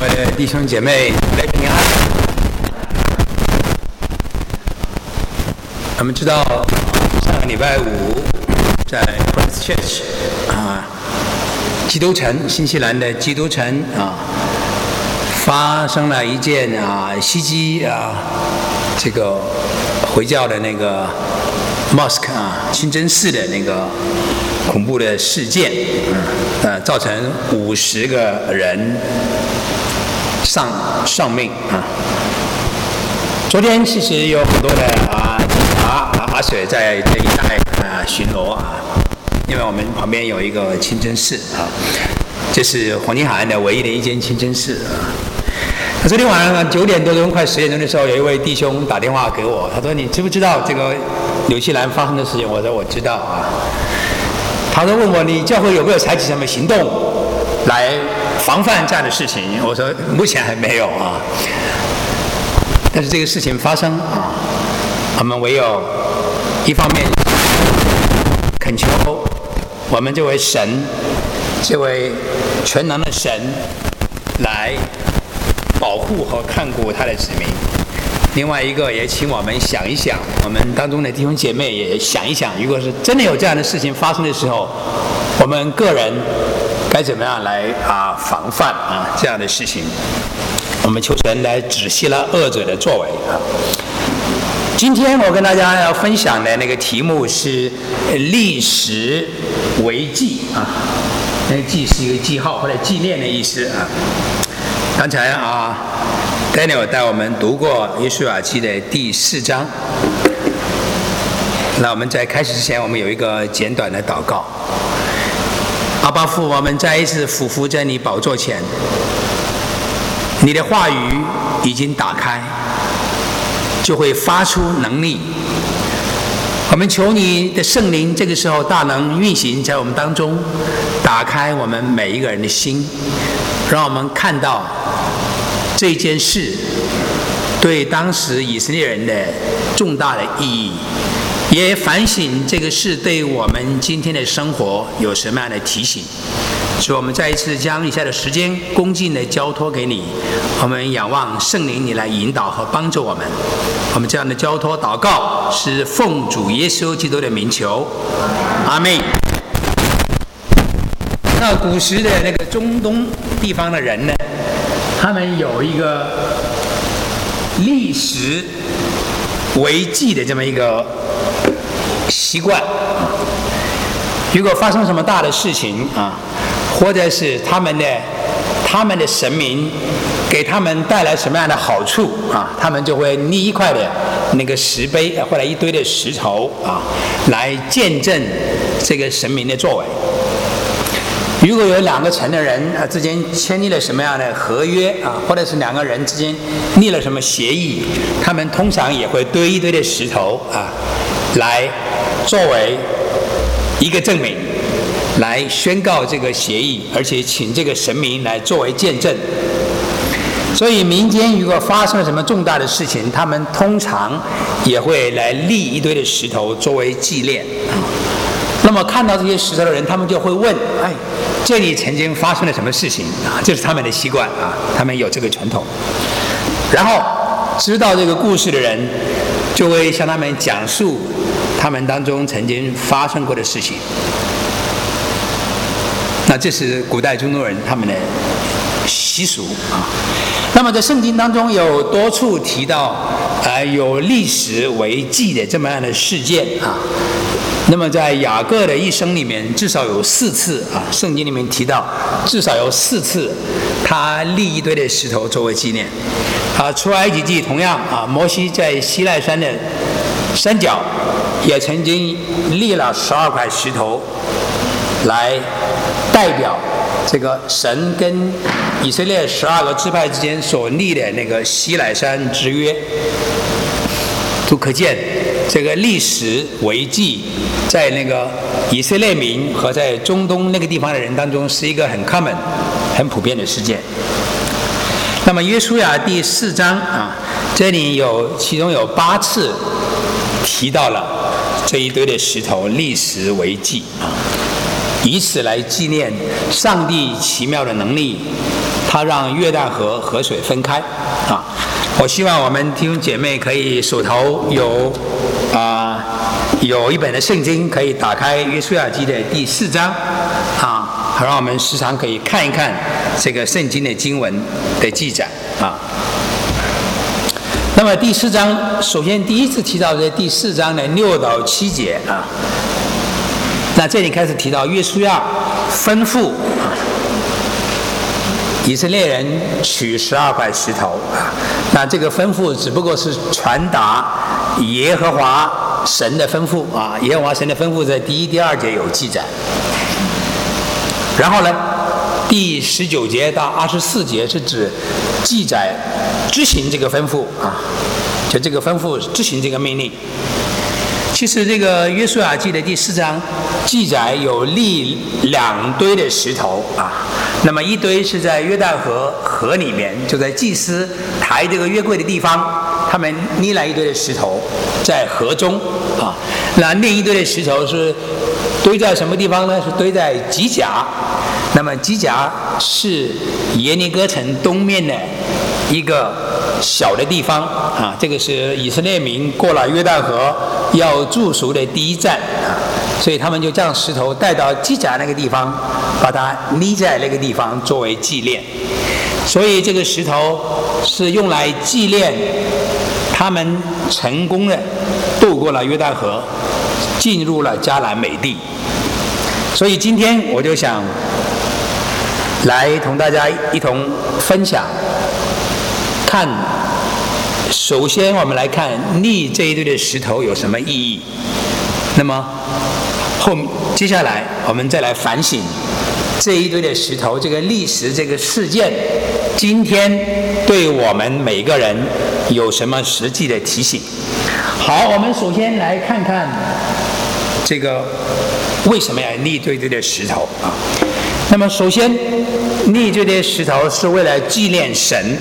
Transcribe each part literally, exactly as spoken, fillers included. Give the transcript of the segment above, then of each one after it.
我的弟兄姐妹，来平安。我们知道，上个礼拜五在 Christchurch 啊，基督城，新西兰的基督城啊，发生了一件啊袭击啊这个回教的那个 mosque 啊清真寺的那个恐怖的事件，呃，造成五十个人丧丧命啊。昨天其实有很多的啊警察啊阿水在这一带啊巡逻啊，因为我们旁边有一个清真寺啊，这是黄金海岸的唯一的一间清真寺啊。昨天晚上九点多钟快十点钟的时候，有一位弟兄打电话给我，他说：“你知不知道这个纽西兰发生的事情？”我说：“我知道啊。”他说：“问我你教会有没有采取什么行动来防范这样的事情？”我说：“目前还没有啊。”但是这个事情发生啊，我们唯有一方面恳求我们这位神，这位全能的神来保护和看顾他的子民。另外一个也请我们想一想，我们当中的弟兄姐妹也想一想，如果是真的有这样的事情发生的时候，我们个人该怎么样来啊防范啊这样的事情。我们求神来止息了恶者的作为啊。今天我跟大家要分享的那个题目是历史为记啊，那个记是一个记号或者纪念的意思啊。刚才啊 Daniel 带我们读过约书亚记的第四章。那我们在开始之前，我们有一个简短的祷告。阿爸父，我们再一次俯伏在你宝座前，你的话语已经打开，就会发出能力。我们求你的圣灵这个时候大能运行在我们当中，打开我们每一个人的心，让我们看到这件事对当时以色列人的重大的意义，也反省这个事对我们今天的生活有什么样的提醒。所以我们再一次将以下的时间恭敬地交托给你，我们仰望圣灵你来引导和帮助我们。我们这样的交托祷告是奉主耶稣基督的名求，阿们。那古时的那个中东地方的人呢，他们有一个历史为记的这么一个习惯。如果发生什么大的事情啊，或者是他们的他们的神明给他们带来什么样的好处啊，他们就会立一块的那个石碑或者一堆的石头啊，来见证这个神明的作为。如果有两个城的人啊之间签订了什么样的合约啊，或者是两个人之间立了什么协议，他们通常也会堆一堆的石头啊，来作为一个证明，来宣告这个协议，而且请这个神明来作为见证。所以民间如果发生了什么重大的事情，他们通常也会来立一堆的石头作为纪念。那么看到这些石头的人，他们就会问：哎，这里曾经发生了什么事情啊？这是他们的习惯啊，他们有这个传统。然后知道这个故事的人，就会向他们讲述他们当中曾经发生过的事情。那这是古代中东人他们的习俗啊。那么在圣经当中有多处提到啊、呃、有历史为记的这么样的事件啊。那么在雅各的一生里面，至少有四次啊，圣经里面提到至少有四次他立一堆的石头作为纪念啊。出埃及记同样啊，摩西在西奈山的山脚也曾经立了十二块石头，来代表这个神跟以色列十二个支派之间所立的那个西奈山之约。都可见这个历史为记在那个以色列民和在中东那个地方的人当中是一个很 common 很普遍的事件。那么约书亚第四章啊，这里有其中有八次提到了这一堆的石头历史为记啊。 以此来纪念上帝奇妙的能力，他让约旦河河水分开啊！我希望我们弟兄姐妹可以手头有啊、呃、有一本的圣经，可以打开约书亚记的第四章啊，好让我们时常可以看一看这个圣经的经文的记载啊。那么第四章，首先第一次提到的第四章的六到七节啊，那这里开始提到约书亚吩咐啊，以色列人取十二块石头啊，那这个吩咐只不过是传达耶和华神的吩咐啊，耶和华神的吩咐在第一、第二节有记载。然后呢，第十九节到二十四节是指记载执行这个吩咐啊，就这个吩咐执行这个命令。其实这个约书亚记的第四章记载有立两堆的石头啊，那么一堆是在约旦河河里面，就在祭司抬这个约柜的地方，他们捏来一堆的石头在河中啊，那另一堆的石头是堆在什么地方呢？是堆在吉甲。那么吉甲是耶利哥城东面的一个小的地方啊，这个是以色列民过了约旦河要住宿的第一站啊，所以他们就将石头带到吉甲那个地方，把它捏在那个地方作为纪念。所以这个石头是用来纪念他们成功的渡过了约旦河，进入了迦南美地。所以今天我就想来同大家一同分享，看，首先我们来看立这一堆的石头有什么意义。那么后接下来我们再来反省这一堆的石头，这个历史这个事件，今天对我们每个人有什么实际的提醒？好，我们首先来看看这个为什么要立这一堆的石头啊？那么首先立这堆石头是为了纪念神。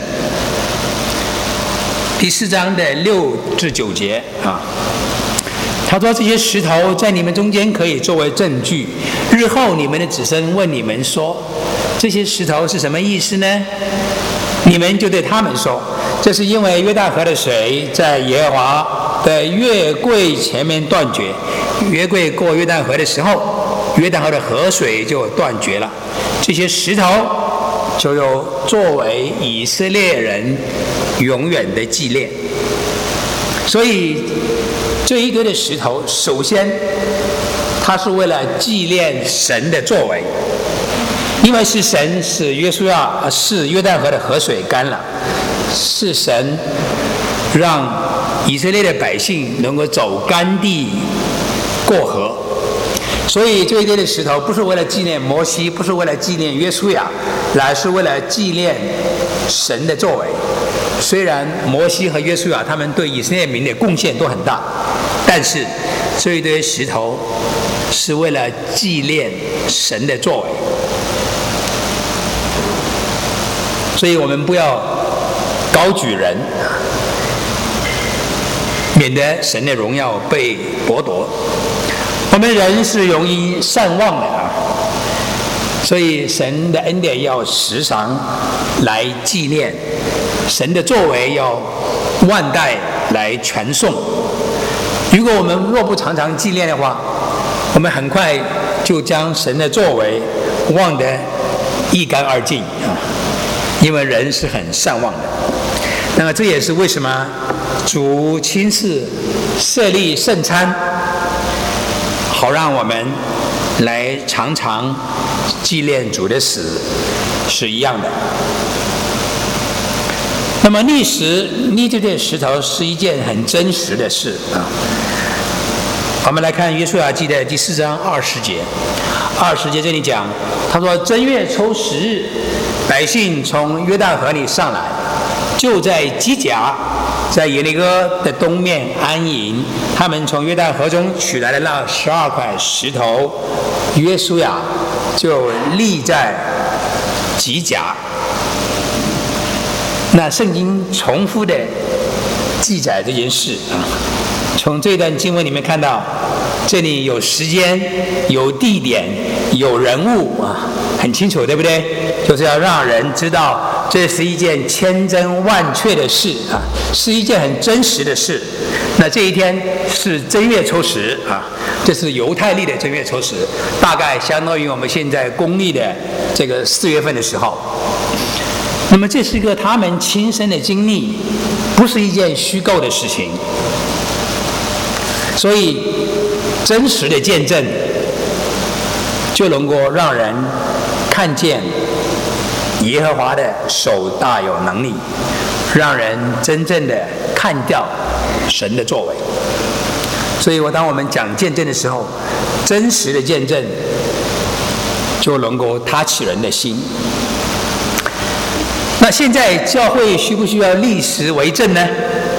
第四章的六至九节啊，他说这些石头在你们中间可以作为证据，日后你们的子孙问你们说，这些石头是什么意思呢？你们就对他们说，这是因为约旦河的水在耶和华的约柜前面断绝，约柜过约旦河的时候，约旦河的河水就断绝了，这些石头就有作为以色列人永远的纪念。所以这一堆的石头，首先它是为了纪念神的作为，因为是神使约书亚是约旦河的河水干了，是神让以色列的百姓能够走干地过河。所以这一堆的石头不是为了纪念摩西，不是为了纪念约书亚，乃是为了纪念神的作为。虽然摩西和约书亚他们对以色列民的贡献都很大，但是这一堆石头是为了纪念神的作为。所以我们不要高举人，免得神的荣耀被剥夺。我们人是容易善忘的啊，所以神的恩典要时常来纪念，神的作为要万代来传颂。如果我们若不常常纪念的话，我们很快就将神的作为忘得一干二净啊，因为人是很善忘的。那么这也是为什么主亲自设立圣餐，好让我们来常常纪念主的死是一样的。那么立石立这堆石头是一件很真实的事啊。我们来看约书亚记的第四章二十节，二十节这里讲，他说正月抽十日，百姓从约旦河里上来，就在基甲，在耶利哥的东面安营。他们从约旦河中取来了那十二块石头，约书亚就立在基甲。那圣经重复的记载这件事啊，从这段经文里面看到，这里有时间、有地点、 有人物啊，很清楚，对不对？就是要让人知道这是一件千真万确的事啊，是一件很真实的事。那这一天是正月初十啊，这是犹太历的正月初十，大概相当于我们现在公历的这个四月份的时候。那么这是一个他们亲身的经历，不是一件虚构的事情。所以真实的见证就能够让人看见耶和华的手大有能力，让人真正的看到神的作为。所以我当我们讲见证的时候，真实的见证就能够他起人的心。那现在教会需不需要历史为证呢？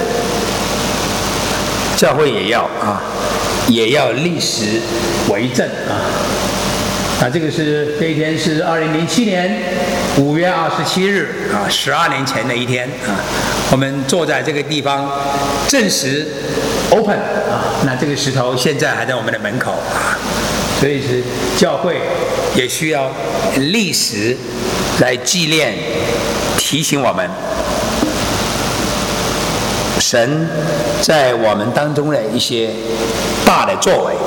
教会也要啊，也要历史为证啊。啊，这个是这一天是二零零七年五月二十七日啊，十二年前的一天啊。我们坐在这个地方，证实 open 啊，那这个石头现在还在我们的门口啊，所以是教会也需要历史来纪念、提醒我们神在我们当中的一些大的作为。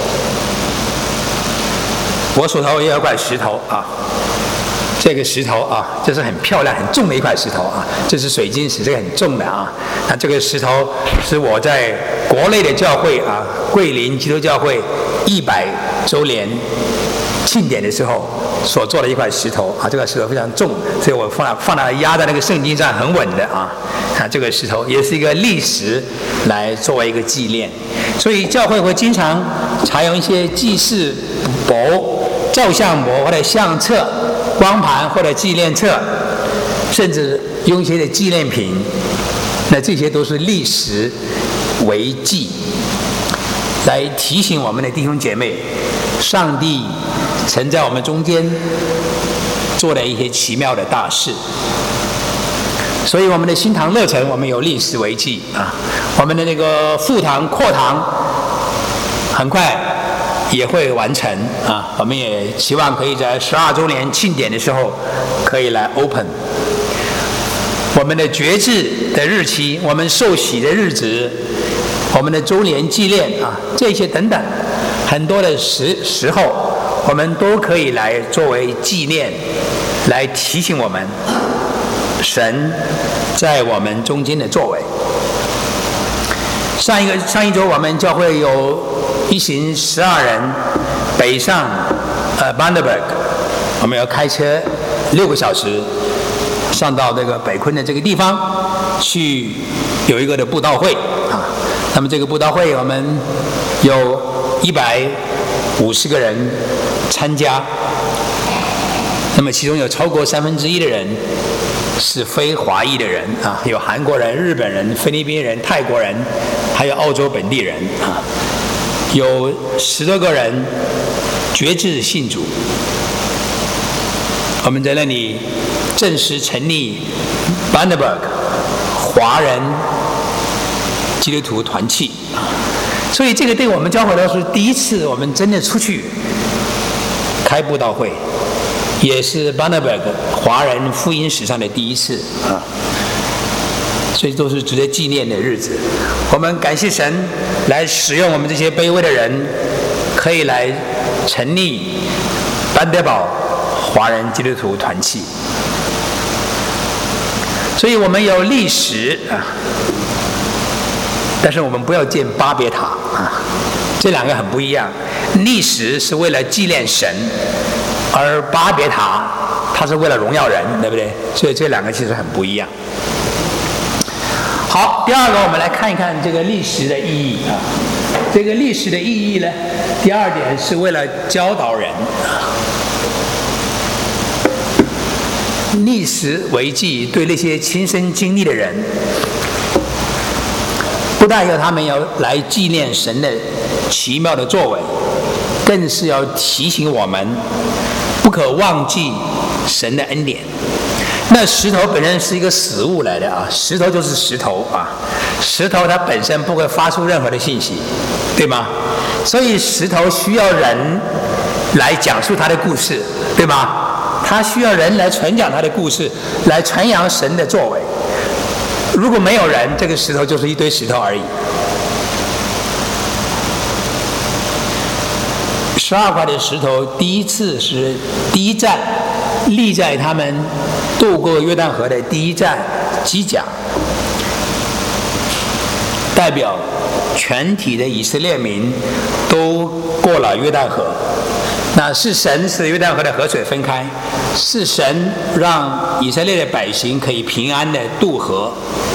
我手头也有一块石头啊，这个石头啊，这是很漂亮、很重的一块石头啊，这是水晶石，这个很重的啊。那这个石头是我在国内的教会啊，桂林基督教会一百周年庆典的时候所做的一块石头啊，这个石头非常重，所以我放了放了压在那个圣经上，很稳的啊。啊，这个石头也是一个历史来作为一个纪念，所以教会会经常采用一些记事簿、照相簿或者相册、光盘或者纪念册，甚至用一些的纪念品，那这些都是历史为记，来提醒我们的弟兄姐妹，上帝曾在我们中间做了一些奇妙的大事。所以我们的新堂乐城，我们有历史为记啊，我们的那个副堂、扩堂很快也会完成啊，我们也期望可以在十二周年庆典的时候可以来 open。我们的决志的日期，我们受洗的日子，我们的周年纪念啊，这些等等很多的时时候，我们都可以来作为纪念，来提醒我们神在我们中间的作为。上一个上一周，我们教会有一行十二人北上呃 Bundaberg， 我们要开车六个小时上到这个北昆的这个地方去有一个的布道会啊。那么这个布道会我们有一百五十个人参加，那么其中有超过三分之一的人是非华裔的人啊，有韩国人、日本人、菲律宾人、泰国人，还有澳洲本地人啊，有十多个人决志信主。我们在那里正式成立 Bundaberg 华人基督徒团契，所以这个对我们教会来说是第一次我们真的出去开布道会，也是 Bundaberg 华人福音史上的第一次啊，所以都是值得纪念的日子。我们感谢神来使用我们这些卑微的人，可以来成立班德堡华人基督徒团契。所以我们有历史啊，但是我们不要建巴别塔啊，这两个很不一样。历史是为了纪念神，而巴别塔它是为了荣耀人，对不对？所以这两个其实很不一样。好，第二个我们来看一看这个历史的意义啊。这个历史的意义呢，第二点是为了教导人。历史为记对那些亲身经历的人，不但要他们要来纪念神的奇妙的作为，更是要提醒我们不可忘记神的恩典。那石头本身是一个死物来的啊，石头就是石头啊，石头它本身不会发出任何的信息，对吗？所以石头需要人来讲述他的故事，对吗？他需要人来传讲他的故事，来传扬神的作为。如果没有人，这个石头就是一堆石头而已。十二块的石头，第一次是第一站，立在他们渡过约旦河的第一站基甲，代表全体的以色列民都过了约旦河。那是神使约旦河的河水分开，是神让以色列的百姓可以平安的渡河。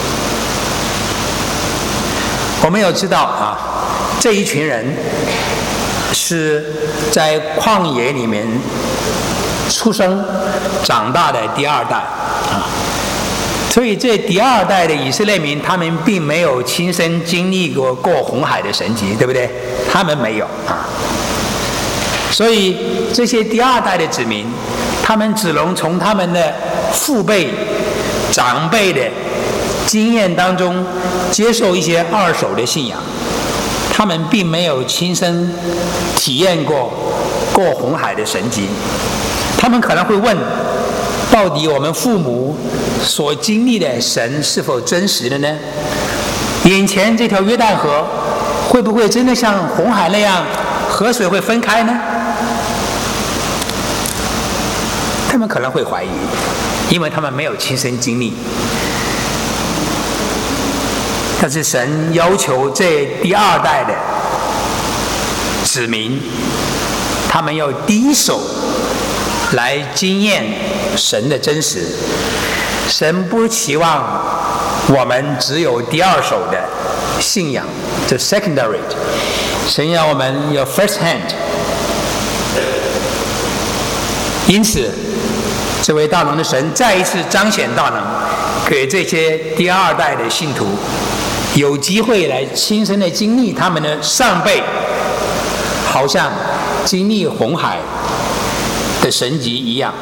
我们有知道啊，这一群人是在旷野里面出生长大的第二代啊，所以这第二代的以色列民，他们并没有亲身经历过过红海的神迹，对不对？他们没有啊。所以这些第二代的子民，他们只能从他们的父辈、长辈的经验当中接受一些二手的信仰，他们并没有亲身体验过过红海的神迹。他们可能会问，到底我们父母所经历的神是否真实的呢？眼前这条约旦河会不会真的像红海那样，河水会分开呢？他们可能会怀疑，因为他们没有亲身经历。但是神要求这第二代的子民，他们要第一手来经验神的真实。神不期望我们只有第二手的信仰，这 secondary。神要我们有 first hand。因此，这位大能的神再一次彰显大能，给这些第二代的信徒有机会来亲身的经历他们的上辈，好像经历红海的神迹一样。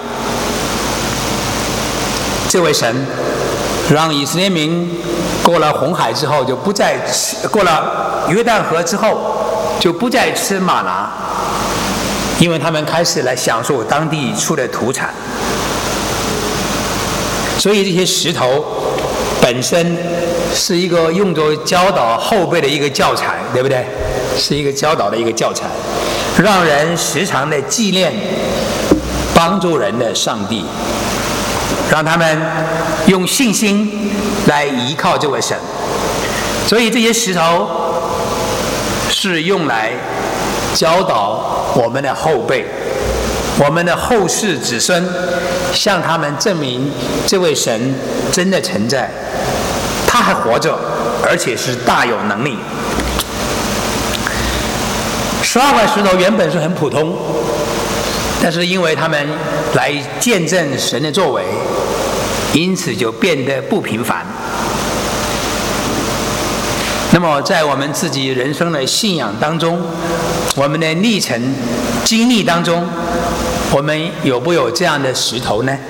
这位神让以色列民过了红海之后，就不再吃过了约旦河之后，就不再吃玛拿，因为他们开始来享受当地出的土产。所以这些石头本身是一个用作教导后辈的一个教材，对不对？是一个教导的一个教材，让人时常的纪念帮助人的上帝，让他们用信心来依靠这位神。所以这些石头是用来教导我们的后辈，我们的后世子孙，向他们证明这位神真的存在，他还活着，而且是大有能力。十二块石头原本是很普通，但是因为他们来见证神的作为，因此就变得不平凡。那么在我们自己人生的信仰当中，我们的历程经历当中，我们有不有这样的石头呢？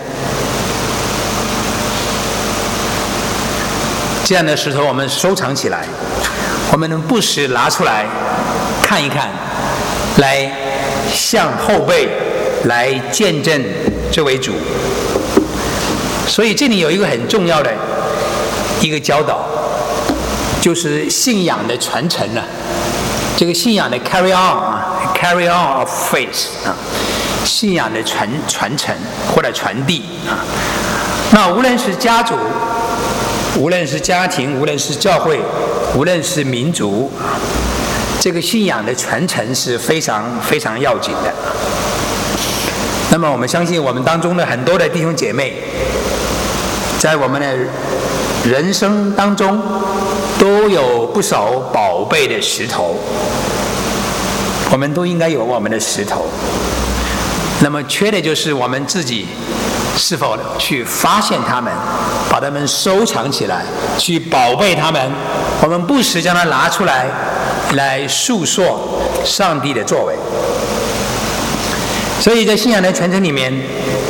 这样的石头我们收藏起来，我们能不时拿出来看一看，来向后辈来见证这位主。所以这里有一个很重要的一个教导，就是信仰的传承啊，这个信仰的 carry on 啊 ，carry on of faith 啊，信仰的传传承或者传递啊。那无论是家族，无论是家庭，无论是教会，无论是民族，这个信仰的传承是非常非常要紧的。那么我们相信我们当中的很多的弟兄姐妹，在我们的人生当中都有不少宝贝的石头，我们都应该有我们的石头。那么缺的就是我们自己是否去发现它们，把它们收藏起来，去宝贝它们，我们不时将它拿出来，来述说上帝的作为。所以在信仰的传承里面，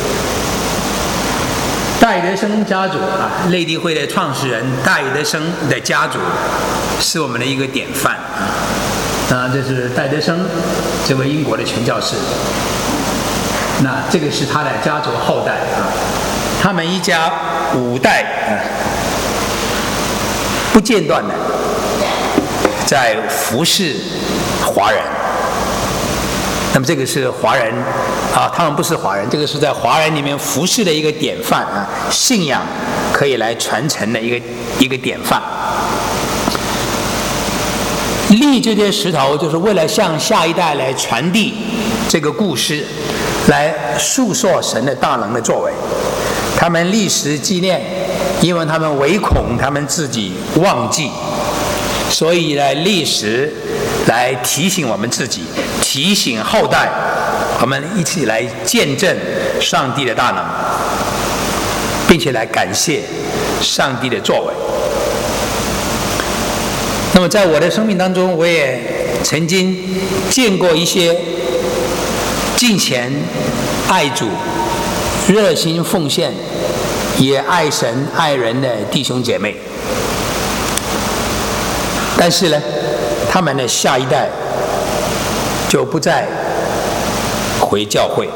大以德生家族啊，内地会的创始人大以德生的家族是我们的一个典范啊。 啊，这是戴德生，这位英国的传教士。那这个是他的家族后代啊，他们一家五代啊，不间断的在服侍华人。那么这个是华人啊，他们不是华人，这个是在华人里面服侍的一个典范啊，信仰可以来传承的一个一个典范。立这些石头，就是为了向下一代来传递这个故事，来述说神的大能的作为。他们立时纪念，因为他们唯恐他们自己忘记，所以来立时来提醒我们自己，提醒后代，我们一起来见证上帝的大能，并且来感谢上帝的作为。那么在我的生命当中，我也曾经见过一些敬虔、爱主、热心奉献，也爱神爱人的弟兄姐妹。但是呢，他们的下一代就不再回教会。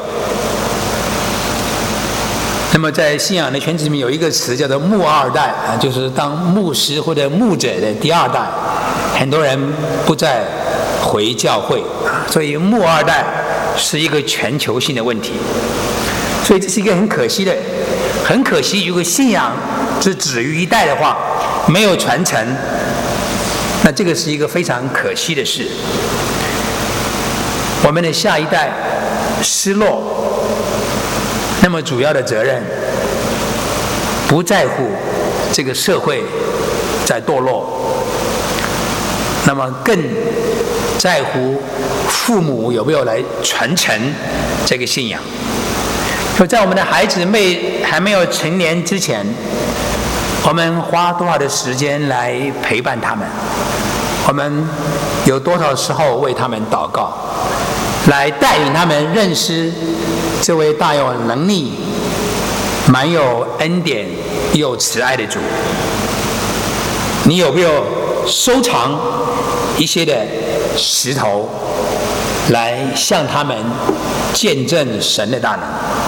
那么在信仰的圈子里面有一个词叫做牧二代啊，就是当牧师或者牧者的第二代，很多人不再回教会啊，所以牧二代是一个全球性的问题。所以这是一个很可惜的，很可惜，如果信仰只止于一代的话，没有传承，那这个是一个非常可惜的事。我们的下一代失落，那么主要的责任不在乎这个社会在堕落，那么更在乎父母有没有来传承这个信仰。就在我们的孩子没还没有成年之前，我们花多少的时间来陪伴他们？我们有多少时候为他们祷告，来带领他们认识这位大有能力、满有恩典、有慈爱的主？你有没有收藏一些的石头，来向他们见证神的大能？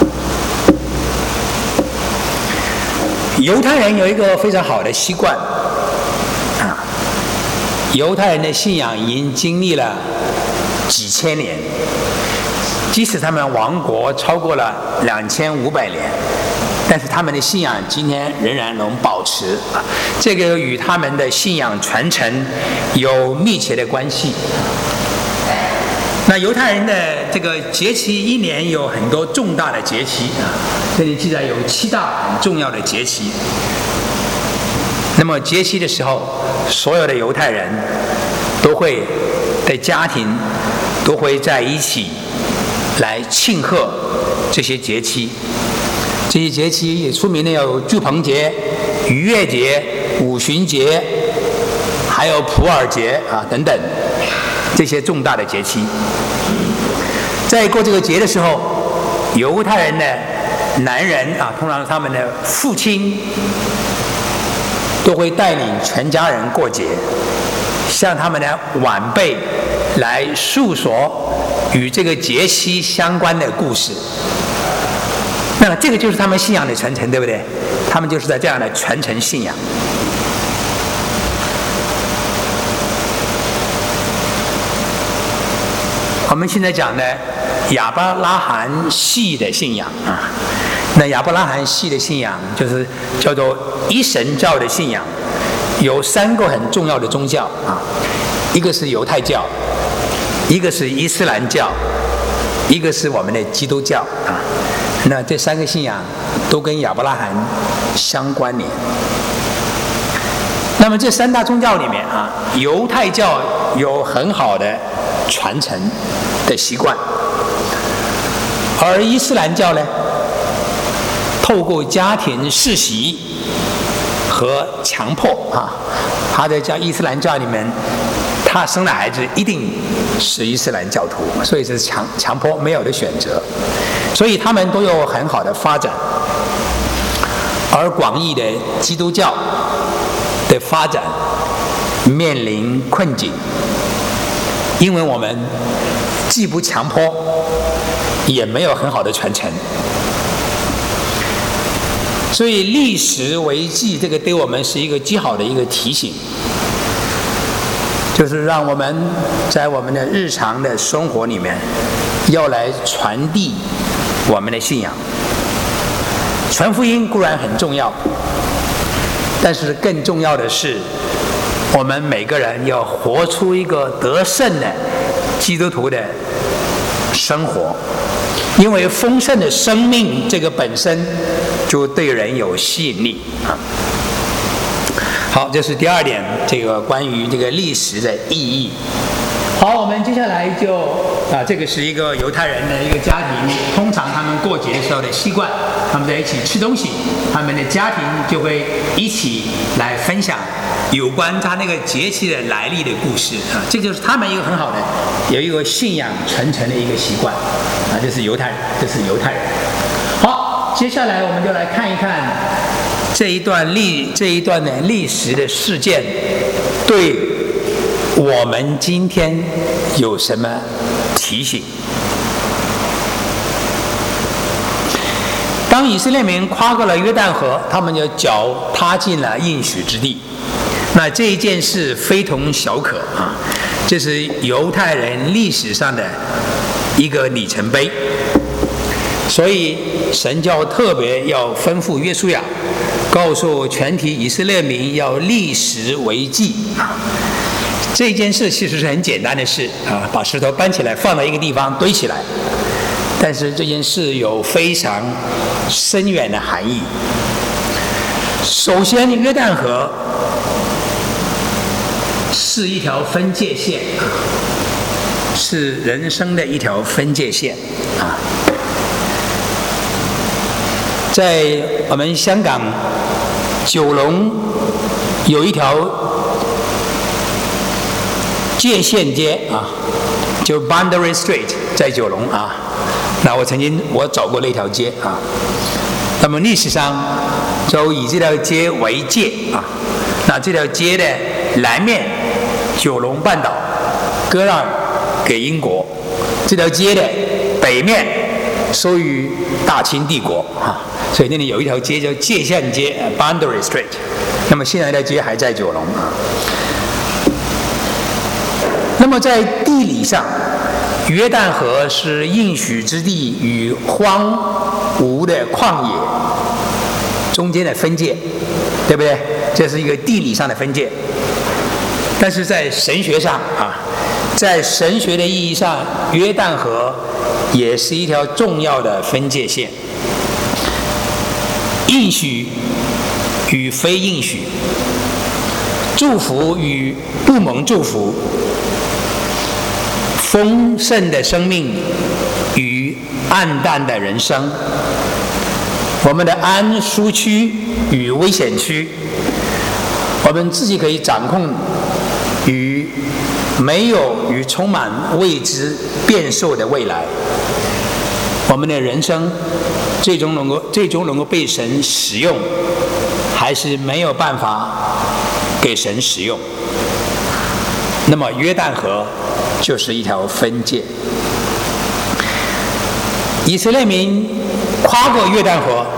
犹太人有一个非常好的习惯啊，犹太人的信仰已经经历了几千年，即使他们亡国超过了两千五百年，但是他们的信仰今天仍然能保持啊，这个与他们的信仰传承有密切的关系。那犹太人的这个节期一年有很多重大的节期啊，这里记载有七大很重要的节期。那么节期的时候，所有的犹太人都会的家庭都会在一起来庆贺这些节期。这些节期也出名的有住棚节、逾越节、五旬节，还有普尔节啊等等这些重大的节期。在过这个节的时候，犹太人的男人啊，通常他们的父亲都会带领全家人过节，向他们的晚辈来诉说与这个节期相关的故事。那这个就是他们信仰的传承，对不对？他们就是在这样的传承信仰。我们现在讲的亚伯拉罕系的信仰啊，那亚伯拉罕系的信仰就是叫做一神教的信仰，有三个很重要的宗教啊，一个是犹太教，一个是伊斯兰教，一个是我们的基督教啊。那这三个信仰都跟亚伯拉罕相关联。那么这三大宗教里面啊，犹太教有很好的传承的习惯，而伊斯兰教呢，透过家庭世袭和强迫啊，他在教伊斯兰教里面，他生的孩子一定是伊斯兰教徒，所以是强强迫没有的选择，所以他们都有很好的发展。而广义的基督教的发展面临困境， 因为我们既不强迫，也没有很好的传承。所以历史为记，这个对我们是一个极好的一个提醒，就是让我们在我们的日常的生活里面，要来传递我们的信仰。传福音固然很重要，但是更重要的是，我们每个人要活出一个得胜的基督徒的生活。因为丰盛的生命这个本身就对人有吸引力啊。好，这是第二点，这个关于这个历史的意义。好，我们接下来就啊，这个是一个犹太人的一个家庭，通常他们过节的时候的习惯，他们在一起吃东西，他们的家庭就会一起来分享有关他那个节气的来历的故事啊，这就是他们一个很好的有一个信仰传承的一个习惯啊，这是犹太人，这是犹太人。好，接下来我们就来看一看这一段历这一段的历史的事件对我们今天有什么提醒？当以色列民跨过了约旦河，他们就脚踏进了应许之地。那这一件事非同小可啊，这是犹太人历史上的一个里程碑。所以神教特别要吩咐约书亚，告诉全体以色列民要立石为记啊。这件事其实是很简单的事啊，把石头搬起来放到一个地方堆起来。但是这件事有非常深远的含义。首先，约旦河是一条分界线，是人生的一条分界线啊。在我们香港九龙有一条界限街啊，就 Boundary Street 在九龙啊。那我曾经我走过那条街啊。那么历史上就以这条街为界啊。那这条街的南面九龙半岛割让给英国，这条街的北面收于大清帝国啊。所以那里有一条街叫界限街 Boundary Street。那么现在的街还在九龙啊。那么在地理上，约旦河是应许之地与荒芜的旷野中间的分界，对不对？这是一个地理上的分界。但是在神学上啊，在神学的意义上，约旦河也是一条重要的分界线。应许与非应许，祝福与不蒙祝福，丰盛的生命与暗淡的人生，我们的安舒区与危险区，我们自己可以掌控与没有与充满未知变数的未来，我们的人生最终能够最终能够被神使用，还是没有办法给神使用。那么约旦河就是一条分界。以色列民跨过约旦河，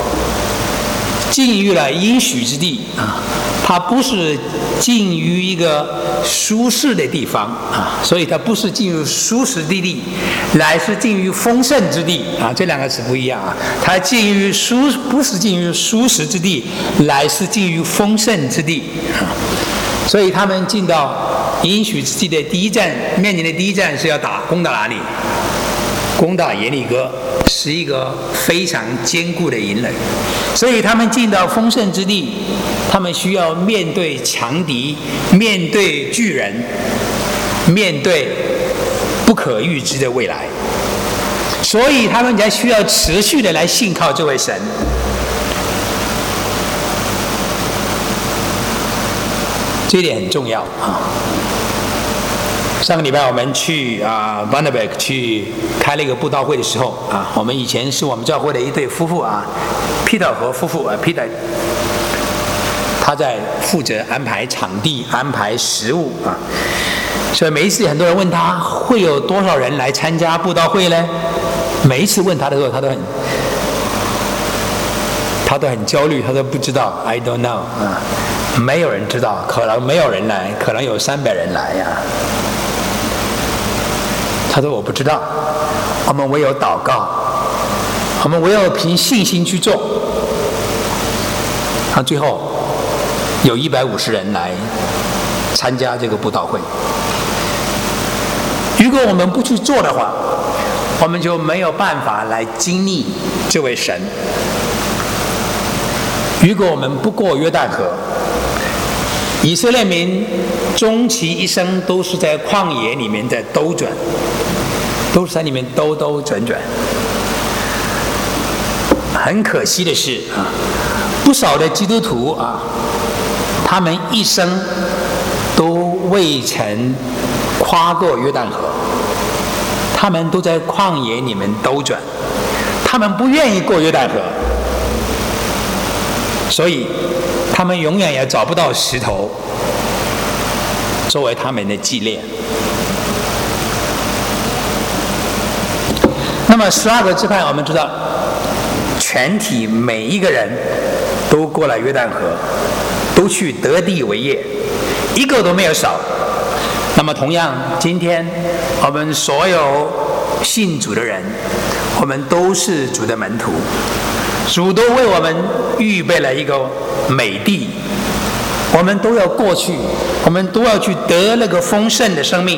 进入了应许之地啊，它不是进于一个舒适的地方啊，所以它不是进入舒适之地，乃是进于丰盛之地啊，这两个词不一样啊。它进于舒不是进于舒适之地，乃是进于丰盛之地啊。所以他们进到应许之地的第一站，面临的第一站是要打攻打哪里？攻打耶利哥，是一个非常坚固的营垒。所以他们进到丰盛之地，他们需要面对强敌，面对巨人，面对不可预知的未来。所以他们才需要持续的来信靠这位神。这一点很重要啊。上个礼拜我们去啊 Bundaberg 去开了一个布道会的时候啊，我们以前是我们教会的一对夫妇啊 ，Peter 和夫妇啊 ，Peter 他在负责安排场地、安排食物啊。 所以每一次很多人问他会有多少人来参加布道会呢？每一次问他的时候，他都很他都很焦虑，他都不知道 ，I don't know 啊，没有人知道，可能没有人来，可能有三百人来呀。他说我不知道，我们唯有祷告，我们唯有凭信心去做。他最后有一百五十人来参加这个布道会。如果我们不去做的话，我们就没有办法来经历这位神。如果我们不过约旦河，以色列民终其一生都是在旷野里面在兜转，都是在里面兜兜转转。很可惜的是啊，不少的基督徒啊，他们一生都未曾跨过约旦河，他们都在旷野里面兜转，他们不愿意过约旦河，所以他们永远也找不到石头作为他们的纪念。那么十二个支派，我们知道，全体每一个人都过了约旦河，都去得地为业，一个都没有少。那么同样，今天我们所有信主的人，我们都是主的门徒，主都为我们预备了一个美地，我们都要过去，我们都要去得那个丰盛的生命。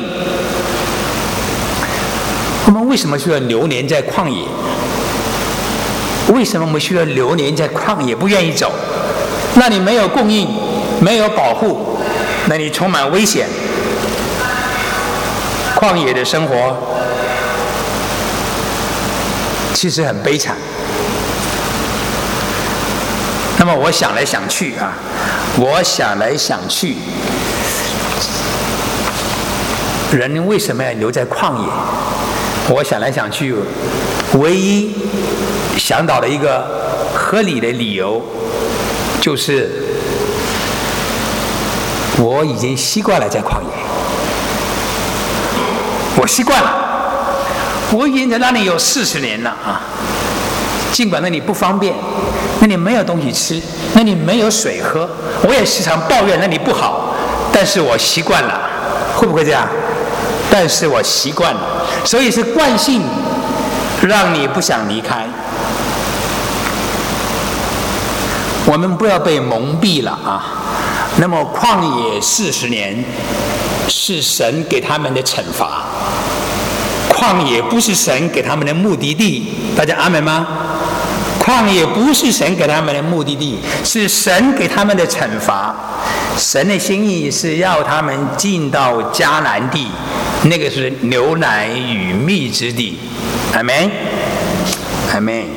我们为什么需要流连在旷野？为什么我们需要流连在旷野，不愿意走？那里没有供应，没有保护，那里充满危险。旷野的生活其实很悲惨。那么我想来想去啊，我想来想去，人为什么要留在旷野？我想来想去，唯一想到的一个合理的理由，就是我已经习惯了在旷野。我习惯了，我已经在那里有四十年了啊。尽管那里不方便，那里没有东西吃，那里没有水喝，我也时常抱怨那里不好，但是我习惯了，会不会这样？但是我习惯了，所以是惯性让你不想离开。我们不要被蒙蔽了啊！那么旷野四十年是神给他们的惩罚，旷野不是神给他们的目的地，大家阿们吗？旷野不是神给他们的目的地，是神给他们的惩罚。神的心意是要他们进到迦南地，那个是牛奶与蜜之地。阿们，阿们。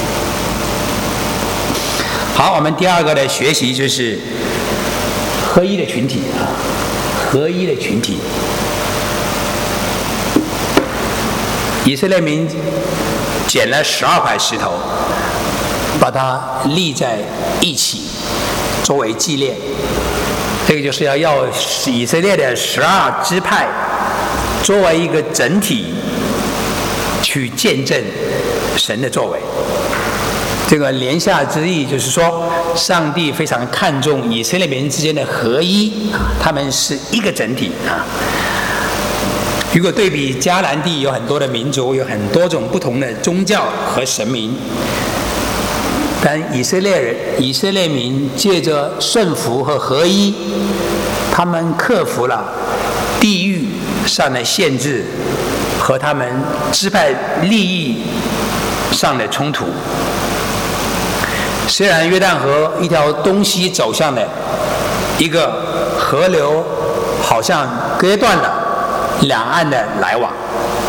好，我们第二个的学习就是合一的群体啊，合一的群体。以色列民捡了十二块石头，把它立在一起，作为纪念。这个就是要要以色列的十二支派作为一个整体，去见证神的作为。这个言下之意就是说，上帝非常看重以色列民之间的合一，他们是一个整体啊。如果对比迦南地，有很多的民族，有很多种不同的宗教和神明，但以色列人、以色列民借着顺服和合一，他们克服了地域上的限制和他们支派利益上的冲突。虽然约旦河一条东西走向的一个河流，好像割断了两岸的来往，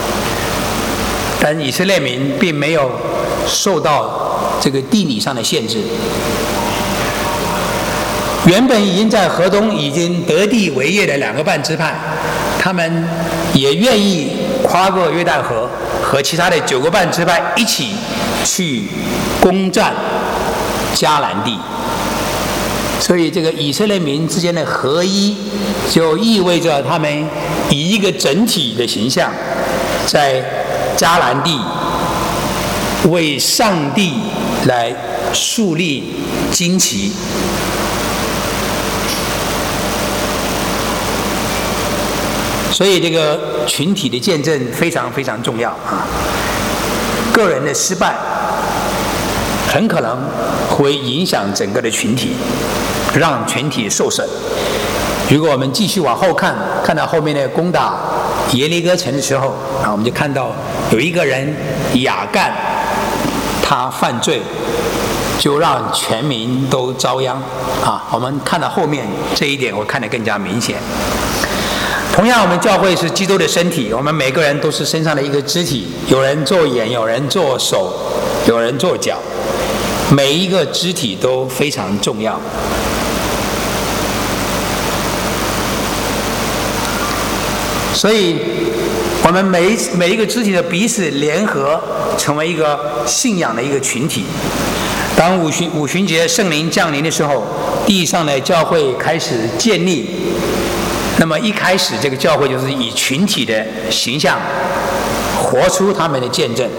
但以色列民并没有受到这个地理上的限制。原本已经在河东已经得地为业的两个半支派，他们也愿意跨过约旦河，和其他的九个半支派一起去攻占迦南地。 所以这个以色列民之间的合一，就意味着他们以一个整体的形象，在迦南地为上帝来树立旌旗。所以这个群体的见证非常非常重要啊！个人的失败很可能会影响整个的群体，让群体受损。如果我们继续往后看，看到后面的攻打耶利哥城的时候啊，我们就看到有一个人亚干，他犯罪，就让全民都遭殃啊！我们看到后面这一点，我看得更加明显。同样，我们教会是基督的身体，我们每个人都是身上的一个肢体，有人做眼，有人做手，有人做脚，每一个肢体都非常重要。所以，我们每一每一个肢体的彼此联合，成为一个信仰的一个群体。当五旬五旬节圣灵降临的时候，地上的教会开始建立。那么一开始，这个教会就是以群体的形象活出他们的见证，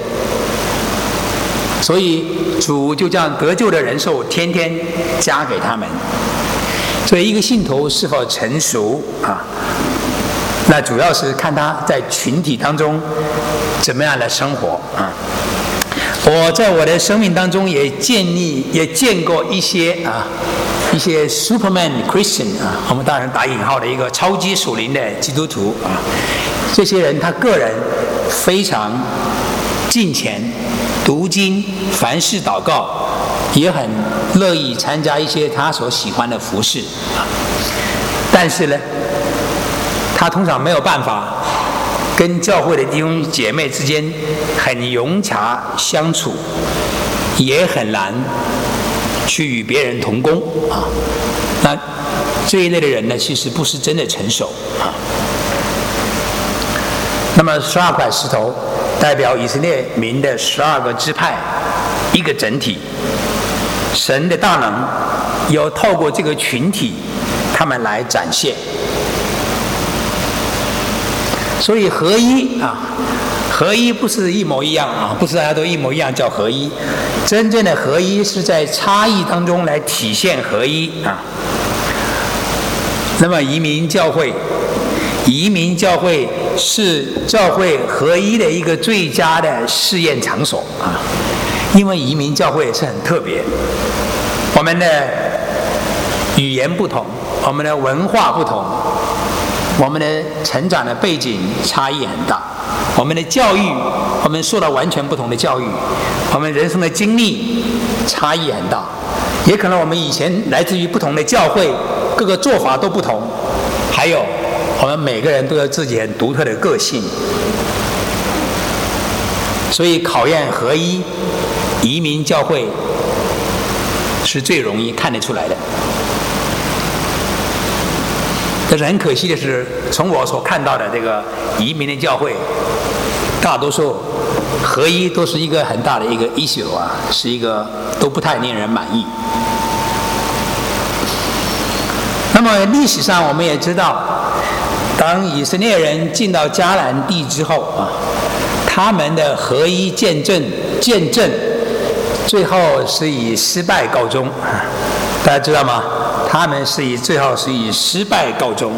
所以主就这样得救的人数天天加给他们。所以一个信徒是否成熟啊，那主要是看他在群体当中怎么样的生活啊。我在我的生命当中也建立也见过一些啊。一些 Superman Christian 啊，我们当然打引号的一个超级属灵的基督徒啊，这些人他个人非常敬虔、读经、凡事祷告，也很乐意参加一些他所喜欢的服事啊。但是呢，他通常没有办法跟教会的弟兄姐妹之间很融洽相处，也很难去与别人同工啊，那这一类的人呢，其实不是真的成熟啊。那么十二块石头代表以色列民的十二个支派，一个整体。神的大能有透过这个群体，他们来展现。所以合一啊。合一不是一模一样啊，不是大家都一模一样叫合一。真正的合一是在差异当中来体现合一啊。那么移民教会，移民教会是教会合一的一个最佳的试验场所啊，因为移民教会是很特别，我们的语言不同，我们的文化不同，我们的成长的背景差异很大。我们的教育，我们受到完全不同的教育，我们人生的经历差异很大，也可能我们以前来自于不同的教会，各个做法都不同，还有我们每个人都有自己很独特的个性，所以考验合一，移民教会是最容易看得出来的。但是很可惜的是，从我所看到的这个移民的教会，大多数合一都是一个很大的一个 issue 啊，是一个都不太令人满意。那么历史上我们也知道，当以色列人进到迦南地之后啊，他们的合一见证见证，最后是以失败告终。大家知道吗？他们是以最后是以失败告终。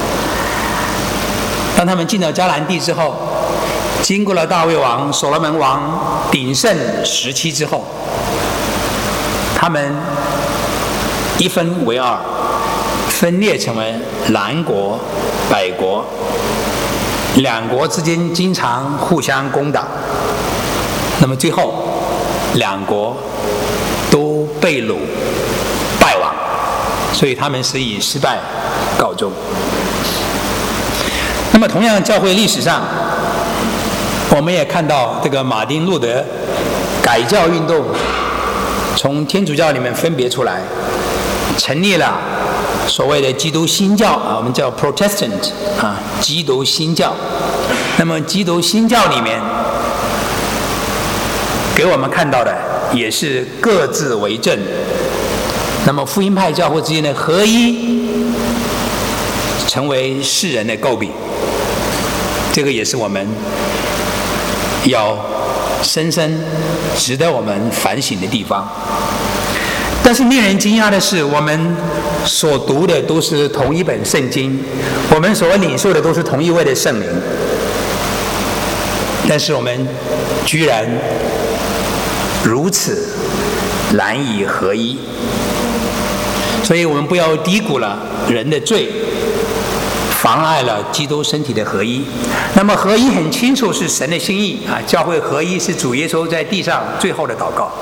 当他们进到迦南地之后，经过了大卫王、所罗门王鼎盛时期之后，他们一分为二，分裂成为南国、北国，两国之间经常互相攻打。那么最后，两国都被掳败亡。所以他们是以失败告终。那么同样，教会历史上，我们也看到这个马丁路德改教运动从天主教里面分别出来，成立了所谓的基督新教啊，我们叫 Protestant 啊，基督新教。那么基督新教里面给我们看到的也是各自为政， 那么福音派教会之间的合一，成为世人的诟病，这个也是我们要深深值得我们反省的地方。但是令人惊讶的是，我们所读的都是同一本圣经，我们所领受的都是同一位的圣灵，但是我们居然如此难以合一。所以我们不要低估了人的罪，妨碍了基督身体的合一。那么合一很清楚是神的心意啊，教会合一是主耶稣在地上最后的祷告。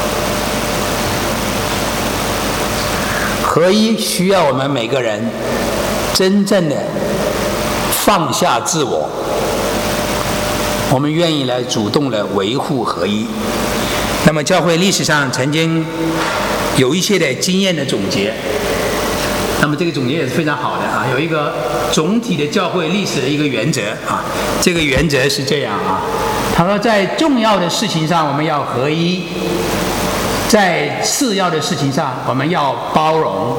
合一需要我们每个人真正的放下自我，我们愿意来主动的维护合一。那么教会历史上曾经有一些的经验的总结，那么这个总结也是非常好的啊，有一个总体的教会历史的一个原则啊，这个原则是这样啊，他说在重要的事情上我们要合一，在次要的事情上我们要包容，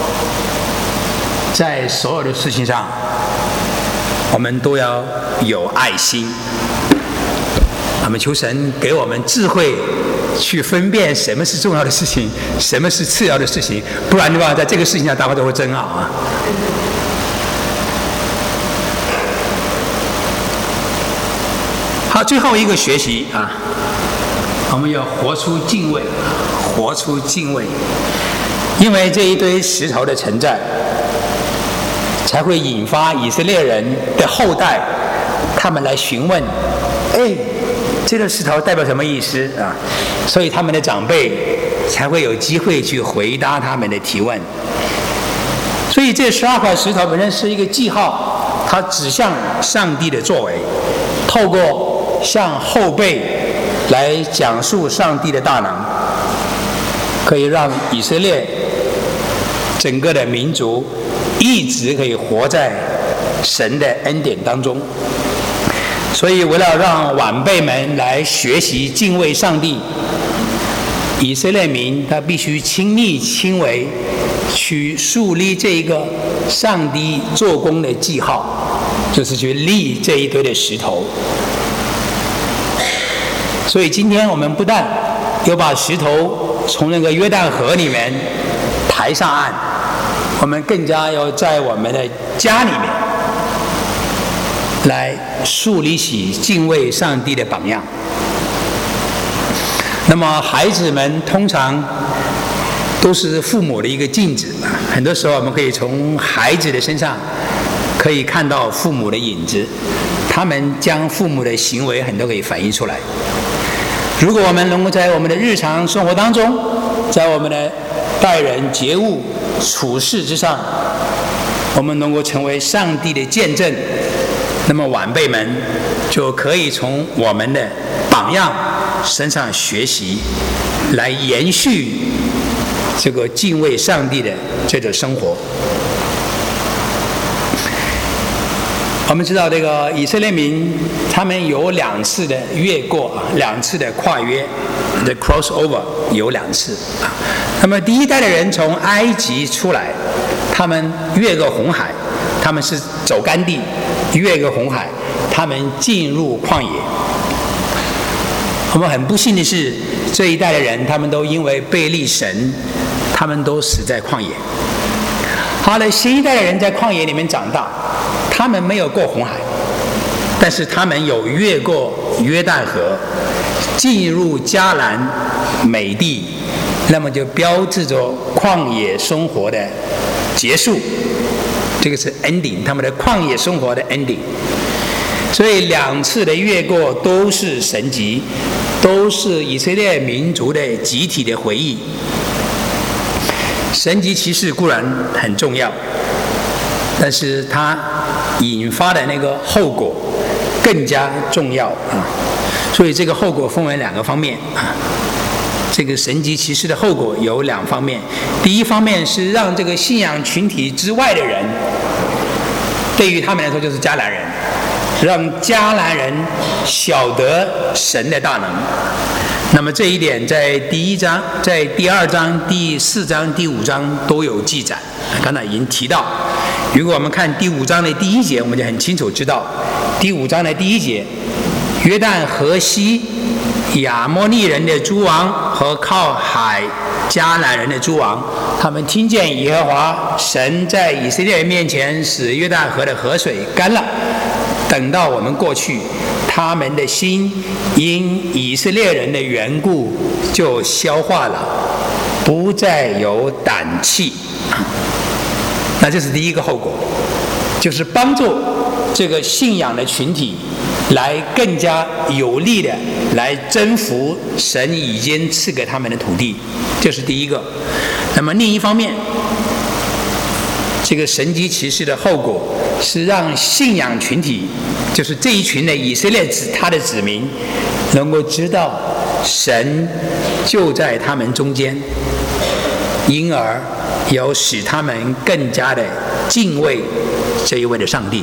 在所有的事情上我们都要有爱心。我们求神给我们智慧去分辨什么是重要的事情，什么是次要的事情，不然的话在这个事情上大家都会争拗啊。好，最后一个学习啊，我们要活出敬畏，活出敬畏，因为这一堆石头的存在，才会引发以色列人的后代他们来询问，哎，这个石头代表什么意思啊？所以他们的长辈才会有机会去回答他们的提问。所以这十二块石头本身是一个记号，它指向上帝的作为，透过向后辈来讲述上帝的大能，可以让以色列整个的民族一直可以活在神的恩典当中。所以为了让晚辈们来学习敬畏上帝，以色列民他必须亲力亲为去树立这一个上帝做工的记号，就是去立这一堆的石头。所以今天我们不但要把石头从那个约旦河里面抬上岸，我们更加要在我们的家里面来树立起敬畏上帝的榜样。那么孩子们通常都是父母的一个镜子，很多时候我们可以从孩子的身上可以看到父母的影子，他们将父母的行为很多可以反映出来。如果我们能够在我们的日常生活当中，在我们的待人接物处事之上，我们能够成为上帝的见证，那么晚辈们就可以从我们的榜样身上学习，来延续这个敬畏上帝的这种生活。我们知道这个以色列民他们有两次的越过，两次的跨越 ，the crossover 有两次啊。那么第一代的人从埃及出来，他们越过红海，他们是走干地，越过红海，他们进入旷野。我们很不幸的是，这一代的人他们都因为背逆神，他们都死在旷野。好了，新一代的人在旷野里面长大，他们没有过红海，但是他们有越过约旦河，进入迦南美地，那么就标志着旷野生活的结束。这个是 ending， 他们的旷野生活的 ending。所以两次的越过都是神迹，都是以色列民族的集体的回忆。神迹奇事固然很重要，但是它引发的那个后果更加重要啊！所以这个后果分为两个方面啊。这个神迹奇事的后果有两方面，第一方面是让这个信仰群体之外的人，对于他们来说就是迦南人，让迦南人晓得神的大能。 那么这一点在第一章、在第二章、第四章、第五章都有记载，刚才已经提到。如果我们看第五章的第一节，我们就很清楚知道，第五章的第一节，约旦河西亚摩利人的诸王和靠海迦南人的诸王，他们听见耶和华神在以色列人面前使约旦河的河水干了，等到我们过去，他们的心因以色列人的缘故就消化了，不再有胆气。那这是第一个后果，就是帮助这个信仰的群体来更加有力的来征服神已经赐给他们的土地，这是第一个。那么另一方面，这个神迹奇事的后果是让信仰群体，就是这一群的以色列子他的子民，能够知道神就在他们中间，因而有使他们更加的敬畏这一位的上帝。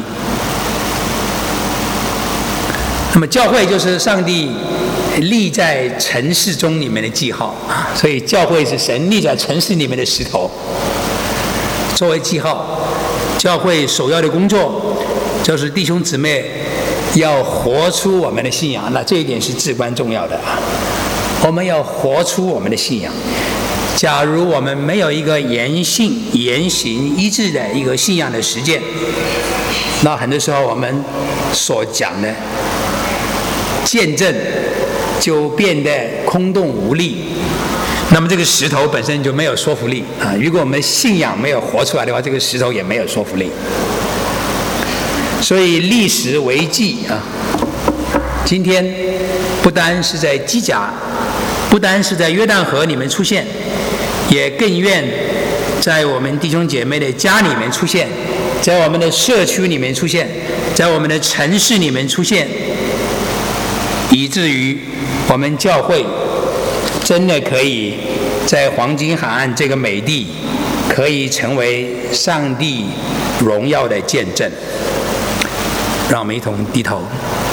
那么教会就是上帝立在城市中里面的记号啊，所以教会是神立在城市里面的石头，作为记号。教会首要的工作就是弟兄姊妹要活出我们的信仰，那这一点是至关重要的啊。我们要活出我们的信仰。假如我们没有一个言信言行一致的一个信仰的实践，那很多时候我们所讲的见证就变得空洞无力，那么这个石头本身就没有说服力啊！如果我们信仰没有活出来的话，这个石头也没有说服力。所以立石为记啊，今天不单是在基甲，不单是在约旦河里面出现，也更愿在我们弟兄姐妹的家里面出现，在我们的社区里面出现，在我们的城市里面出现，以至于我们教会真的可以在黄金海岸这个美地，可以成为上帝荣耀的见证。让我们一同低头。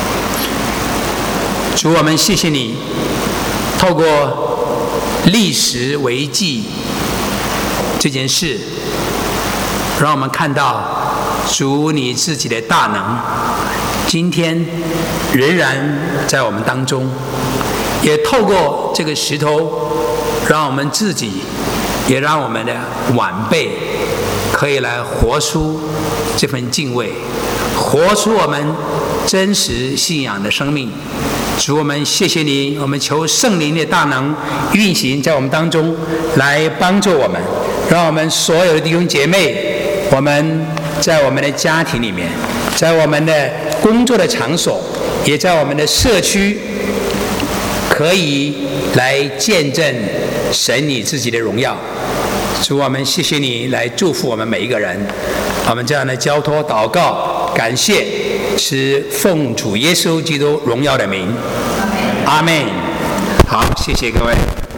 主，我们谢谢你，透过立石为记这件事，让我们看到主你自己的大能，今天仍然在我们当中，也透过这个石头，让我们自己，也让我们的晚辈可以来活出这份敬畏，活出我们真实信仰的生命。主，我们谢谢你，我们求圣灵的大能运行在我们当中，来帮助我们，让我们所有的弟兄姐妹，我们在我们的家庭里面，在我们的工作的场所，也在我们的社区，可以来见证神你自己的荣耀。主，我们谢谢你来祝福我们每一个人，我们这样的交托祷告感谢，是奉主耶稣基督荣耀的名，阿们。好，谢谢各位。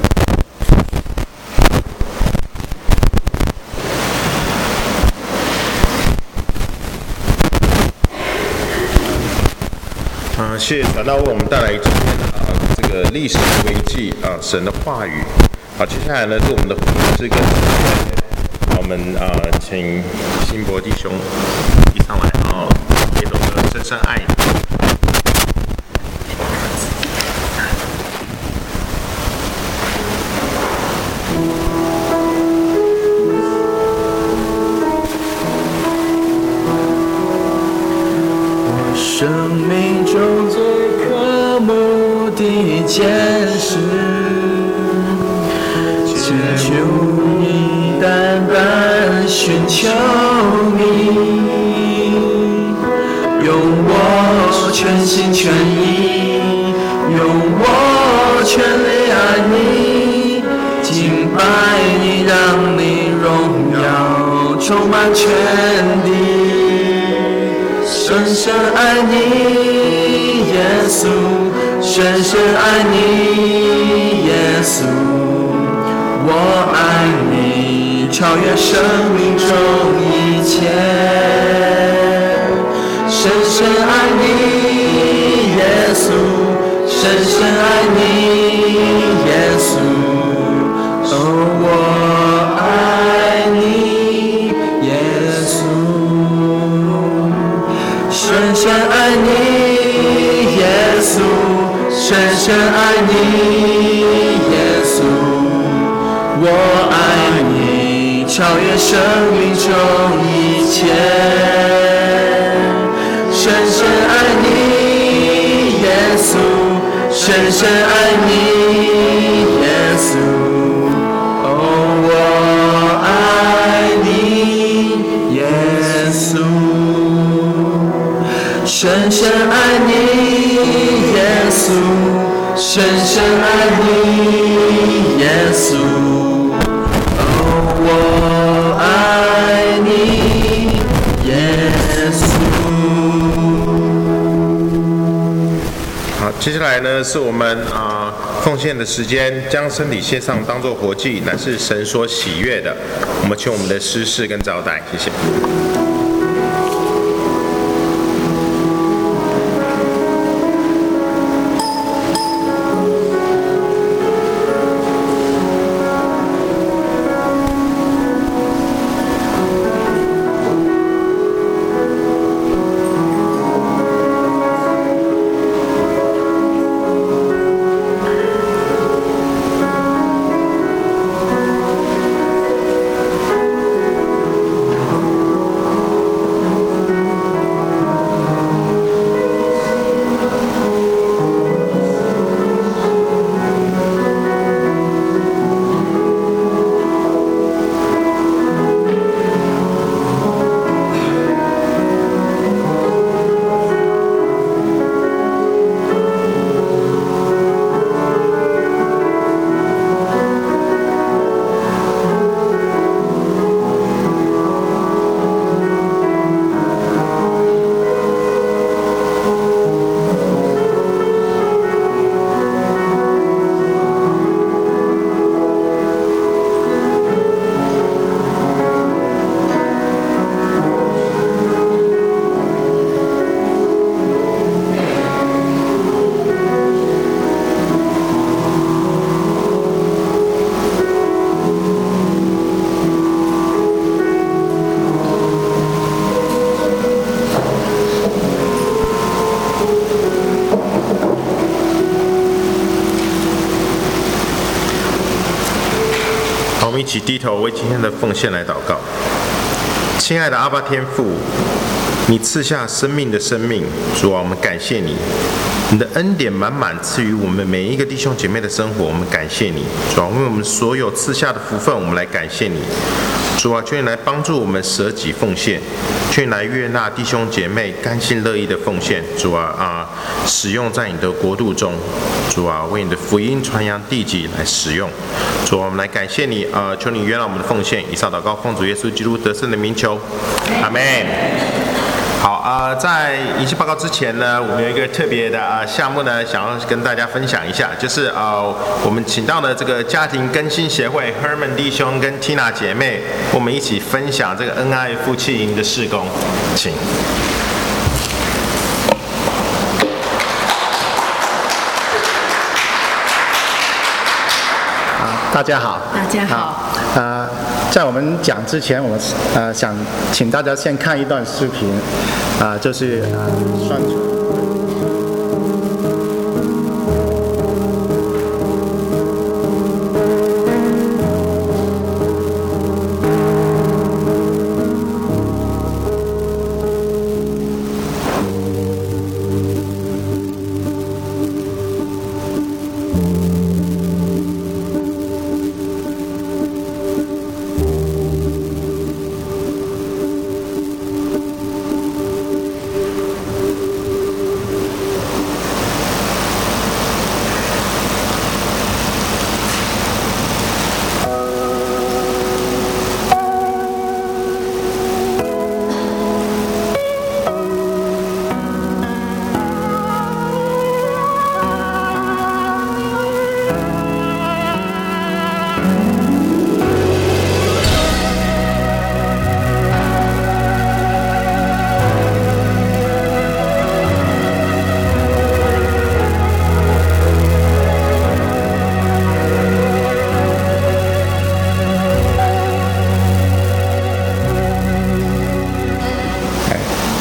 啊，谢谢传道为我们带来今天啊这个历史危机啊神的话语。好，接下来呢是我们的福音诗跟我们啊请新博弟兄一上来啊，这首歌《深深爱你》。 生命中最渴慕的一件事，祈求你单单寻求你，用我全心全意，用我全力爱你，敬拜你，让你荣耀充满全地。深深爱你，耶稣，深深爱你，耶稣，我爱你，超越生命中一切。深深爱你，耶稣，深深爱你， 耶稣，哦，我爱你，耶稣，深深爱你，耶稣，深深爱你，耶稣，我爱你，超越生命中一切，深深爱你，耶稣，深深爱你，耶稣，哦，我爱你，耶稣，深深爱你，耶稣，深深爱你，耶稣，哦，我爱你，耶稣。 好，接下来呢是我们啊、呃、奉献的时间，将身体献上当作活祭，乃是神所喜悦的。我们请我们的诗士跟招待，谢谢。我们一起低头为今天的奉献来祷告。亲爱的阿爸天父，你赐下生命的生命，主啊，我们感谢你，你的恩典满满赐予我们每一个弟兄姐妹的生活，我们感谢你，主啊，为我们所有赐下的福分，我们来感谢你。主啊，求你来帮助我们舍己奉献，求你来悦纳弟兄姐妹甘心乐意的奉献。主啊啊，使用在你的国度中，主啊，为你的福音传扬地极来使用。主啊，我们来感谢你啊、呃，求你悦纳我们的奉献。以上祷告，奉主耶稣基督得胜的名求，阿们。好啊、呃，在仪式报告之前呢，我们有一个特别的啊、呃、项目呢，想要跟大家分享一下，就是呃，我们请到的这个家庭更新协会 Herman 弟兄跟 Tina 姐妹，我们一起分享这个恩爱夫妻营的事工，请。 大家好， 大家好。 呃，在我们讲之前，我们呃想请大家先看一段视频，啊、呃，就是呃宣传。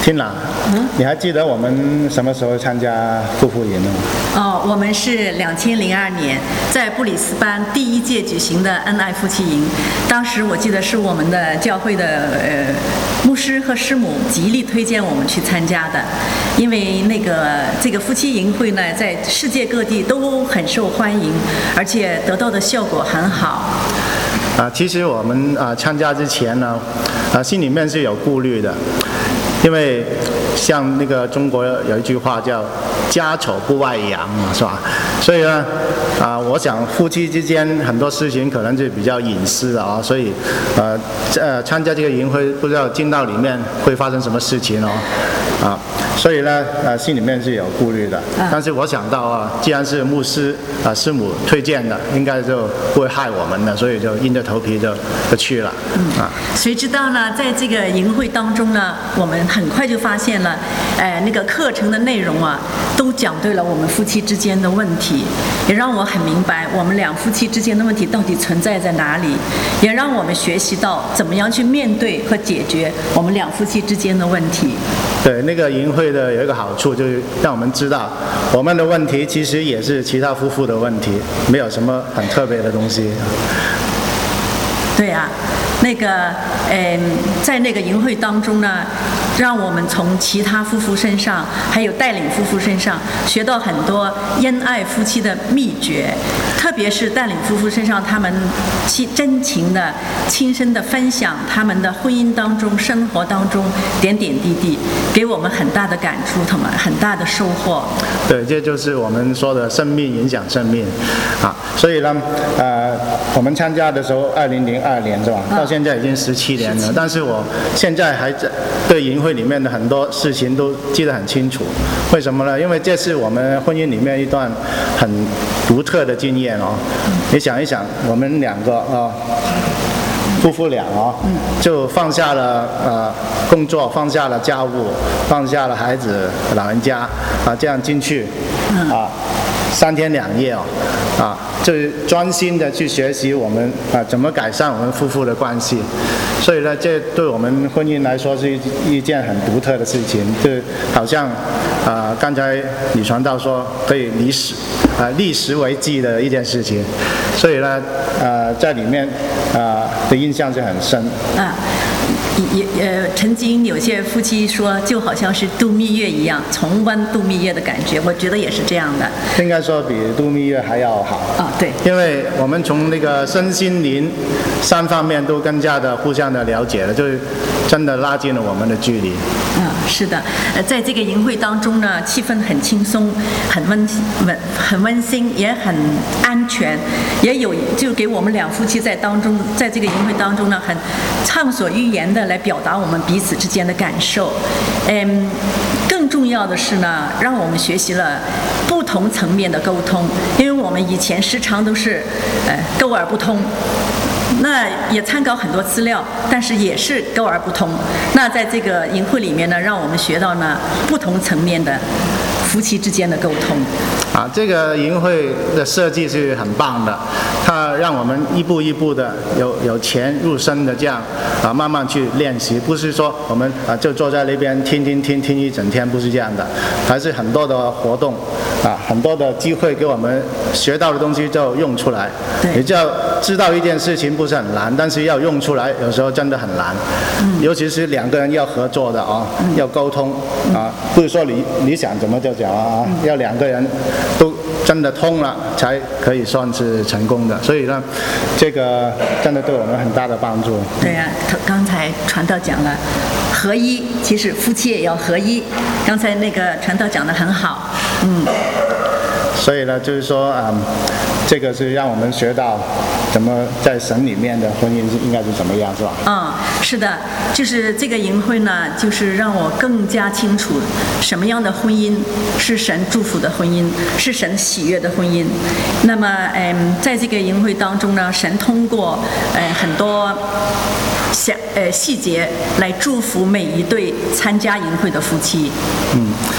新郎，嗯，你还记得我们什么时候参加夫妇营呢？ 哦，我们是两千零二年在布里斯班第一届举行的恩爱夫妻营，当时我记得是我们的教会的呃牧师和师母极力推荐我们去参加的，因为那个这个夫妻营会呢，在世界各地都很受欢迎，而且得到的效果很好。 啊，其实我们啊参加之前呢，啊心里面是有顾虑的，因为像那个中国有一句话叫“家丑不外扬”嘛，是吧？所以呢，啊，我想夫妻之间很多事情可能是比较隐私的啊，所以呃呃参加这个营会，不知道进到里面会发生什么事情哦，啊。所以呢，呃，心里面是有顾虑的。但是我想到啊，既然是牧师啊、师母推荐的，应该就不会害我们的，所以就硬着头皮就就去了。啊， 谁知道呢？在这个营会当中呢，我们很快就发现了，呃，那个课程的内容啊，都讲对了我们夫妻之间的问题，也让我很明白我们两夫妻之间的问题到底存在在哪里，也让我们学习到怎么样去面对和解决我们两夫妻之间的问题。 对，那个营会的有一个好处，就是让我们知道我们的问题其实也是其他夫妇的问题，没有什么很特别的东西。 对啊，那个嗯，在那个营会当中呢，让我们从其他夫妇身上，还有带领夫妇身上，学到很多恩爱夫妻的秘诀，特别是带领夫妇身上，他们其真情的、亲身的分享他们的婚姻当中、生活当中点点滴滴，给我们很大的感触，他们很大的收获。 对，这就是我们说的生命影响生命，啊，所以呢，呃，我们参加的时候，二零零二年是吧？到现在已经十七年了，但是我现在还在对营会里面的很多事情都记得很清楚。为什么呢？因为这是我们婚姻里面一段很独特的经验哦。你想一想，我们两个啊。夫妇俩哦，就放下了呃工作，放下了家务，放下了孩子、老人家啊，这样进去啊，三天两夜哦，啊，就是专心的去学习我们啊怎么改善我们夫妇的关系。所以呢，这对我们婚姻来说是一一件很独特的事情，就好像啊刚才李传道说可以历史啊历史为记的一件事情。所以呢，呃，在里面啊、呃、的印象是很深。 啊，也呃，曾经有些夫妻说，就好像是度蜜月一样，重温度蜜月的感觉。我觉得也是这样的。 应该说比度蜜月还要好。 啊，对。因为我们从那个身心灵三方面都更加的互相的了解了，就是真的拉近了我们的距离。 嗯，是的，呃，在这个营会当中呢，气氛很轻松，很温温很温馨，也很安全，也有就给我们两夫妻在当中，在这个营会当中呢，很畅所欲言的来表达我们彼此之间的感受。嗯，更重要的是呢，让我们学习了不同层面的沟通，因为我们以前时常都是呃沟而不通。那也参考很多资料，但是也是沟而不通。那在这个营会里面呢，让我们学到呢不同层面的夫妻之间的沟通。 啊，这个营会的设计是很棒的，它让我们一步一步的有有钱入深的这样啊慢慢去练习，不是说我们啊就坐在那边听听听听一整天，不是这样的，还是很多的活动啊，很多的机会给我们学到的东西就用出来。你就要知道一件事情不是很难，但是要用出来，有时候真的很难。嗯、尤其是两个人要合作的啊，嗯、要沟通啊，不是说你你想怎么就讲啊，嗯、要两个人都真的通了，才可以算是成功的。所以呢，这个真的对我们很大的帮助。 对呀、啊，刚才传道讲了合一，其实夫妻也要合一。刚才那个传道讲得很好，嗯。 所以呢，就是说，嗯。这个是让我们学到怎么在神里面的婚姻是应该是怎么样，是吧？ 嗯，是的，就是这个营会呢，就是让我更加清楚什么样的婚姻是神祝福的婚姻，是神喜悦的婚姻。那么，嗯，在这个营会当中呢，神通过呃很多小呃细节来祝福每一对参加营会的夫妻。 嗯。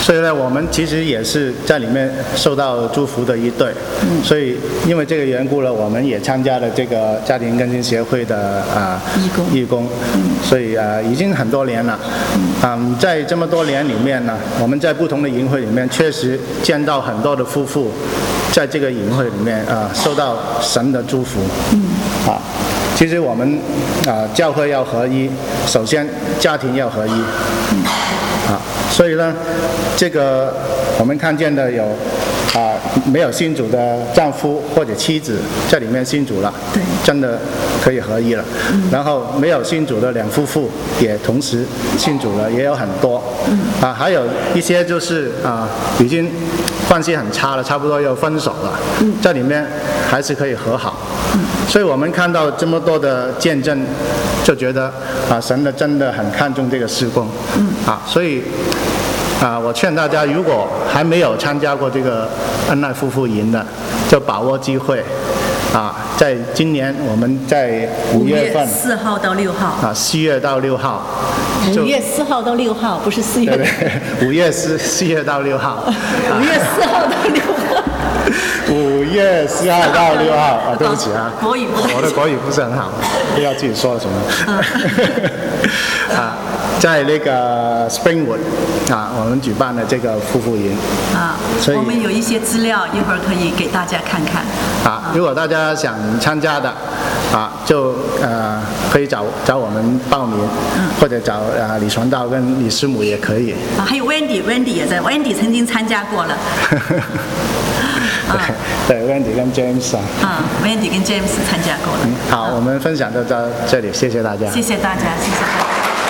所以呢，我们其实也是在里面受到祝福的一队。 嗯、 所以因为这个缘故呢，我们也参加了这个家庭更新协会的啊、呃、 义工。 义工。 嗯、 所以啊、呃，已经很多年了。嗯，在这么多年里面呢，我们在不同的营会里面，确实见到很多的夫妇，在这个营会里面啊、呃，受到神的祝福。 嗯。 啊，其实我们啊、呃，教会要合一，首先家庭要合一。 嗯。 啊，所以呢，这个我们看见的有啊、呃，没有信主的丈夫或者妻子在里面信主了， 对， 真的可以合一了。 嗯、 然后没有信主的两夫妇也同时信主了，也有很多。 嗯、 啊，还有一些就是啊、呃，已经关系很差了，差不多要分手了， 嗯、 在里面还是可以和好。 嗯、 所以我们看到这么多的见证，就觉得啊，神的真的很看重这个事工。 嗯。 啊，所以啊，我劝大家，如果还没有参加过这个恩爱夫妇营的，就把握机会。啊，在今年我们在五月份， 四号到六号。 啊，四月到六号。 五月四号到六号，不是四月。 对对，五月四四月到六号。 五月四号到六号。 五月四号到六号啊，对不起啊， 国语我的国语不是很好，不知道自己说了什么。啊，在那个 Springwood 啊，我们举办了这个夫妇营。 啊，我们有一些资料，一会儿可以给大家看看。 啊，如果大家想参加的，啊，就呃可以找找我们报名， 嗯、 或者找啊李传道跟李师母也可以。 啊，还有 Wendy，Wendy 也在 ，Wendy 曾经参加过了。 对、啊、对 ，Wendy 跟 James 啊。 啊 ，Wendy 跟 James 参加过了。 嗯，好，我们分享就到这里，谢谢大家。 谢谢大家，谢谢大家。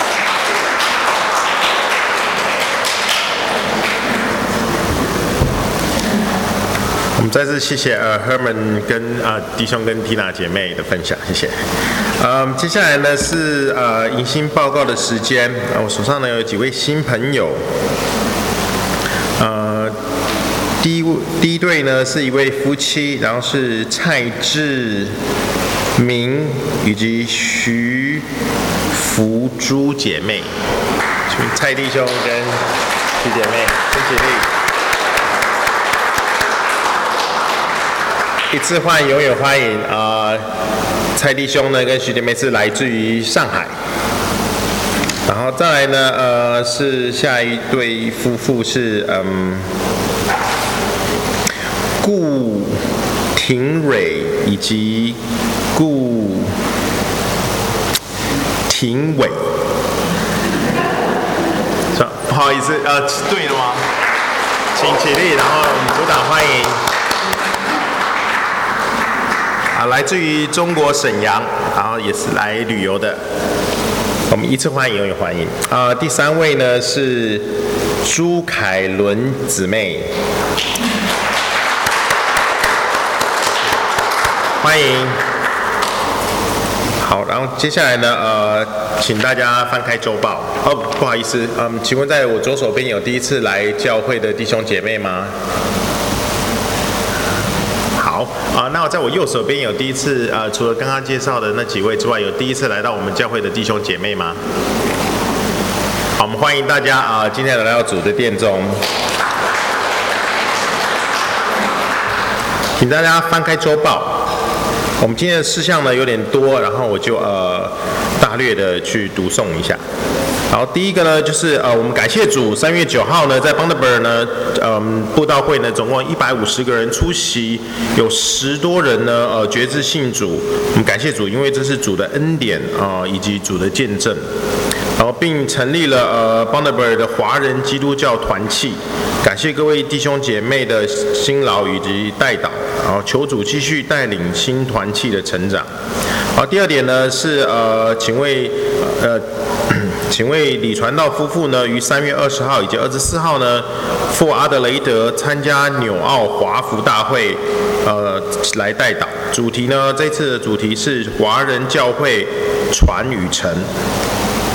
我们再次谢谢呃 Herman 跟啊、呃、弟兄跟 Tina 姐妹的分享，谢谢。嗯，接下来呢是呃迎新报告的时间，呃、我手上呢有几位新朋友。呃，第一第一对呢是一位夫妻，然后是蔡志明以及徐福珠姐妹，蔡弟兄跟徐姐妹，恭喜你。一次换永远欢迎啊、呃！蔡弟兄呢跟徐姐妹是来自于上海，然后再来呢呃是下一对夫妇是嗯顾廷蕊以及顾廷伟，不好意思呃对了吗？请起立，然后鼓掌欢迎。啊，来自于中国沈阳，然后也是来旅游的，我们一次欢迎，永远欢迎。啊、呃，第三位呢是朱凯伦姊妹，欢迎。好，然后接下来呢，呃，请大家翻开周报。哦，不好意思，嗯，请问在我左手边有第一次来教会的弟兄姐妹吗？好啊、呃，那我在我右手边有第一次呃，除了刚刚介绍的那几位之外，有第一次来到我们教会的弟兄姐妹吗？好，我们欢迎大家啊、呃，今天来到主的殿中，请大家翻开周报。我们今天的事项呢有点多，然后我就呃大略的去读诵一下。好，第一个呢就是呃，我们感谢主，三月九号呢，在 Bundaberg 呢，嗯，布道会呢，总共一百五十个人出席，有十多人呢，呃，决志信主。我们感谢主，因为这是主的恩典啊、呃，以及主的见证。然后并成立了呃 Bundaberg 的华人基督教团契，感谢各位弟兄姐妹的辛劳以及代祷，然后求主继续带领新团契的成长。好，第二点呢是呃，请为呃。请为李传道夫妇呢，于三月二十号以及二十四号呢，赴阿德雷德参加纽澳华福大会，呃，来代祷。主题呢，这次的主题是华人教会传与成。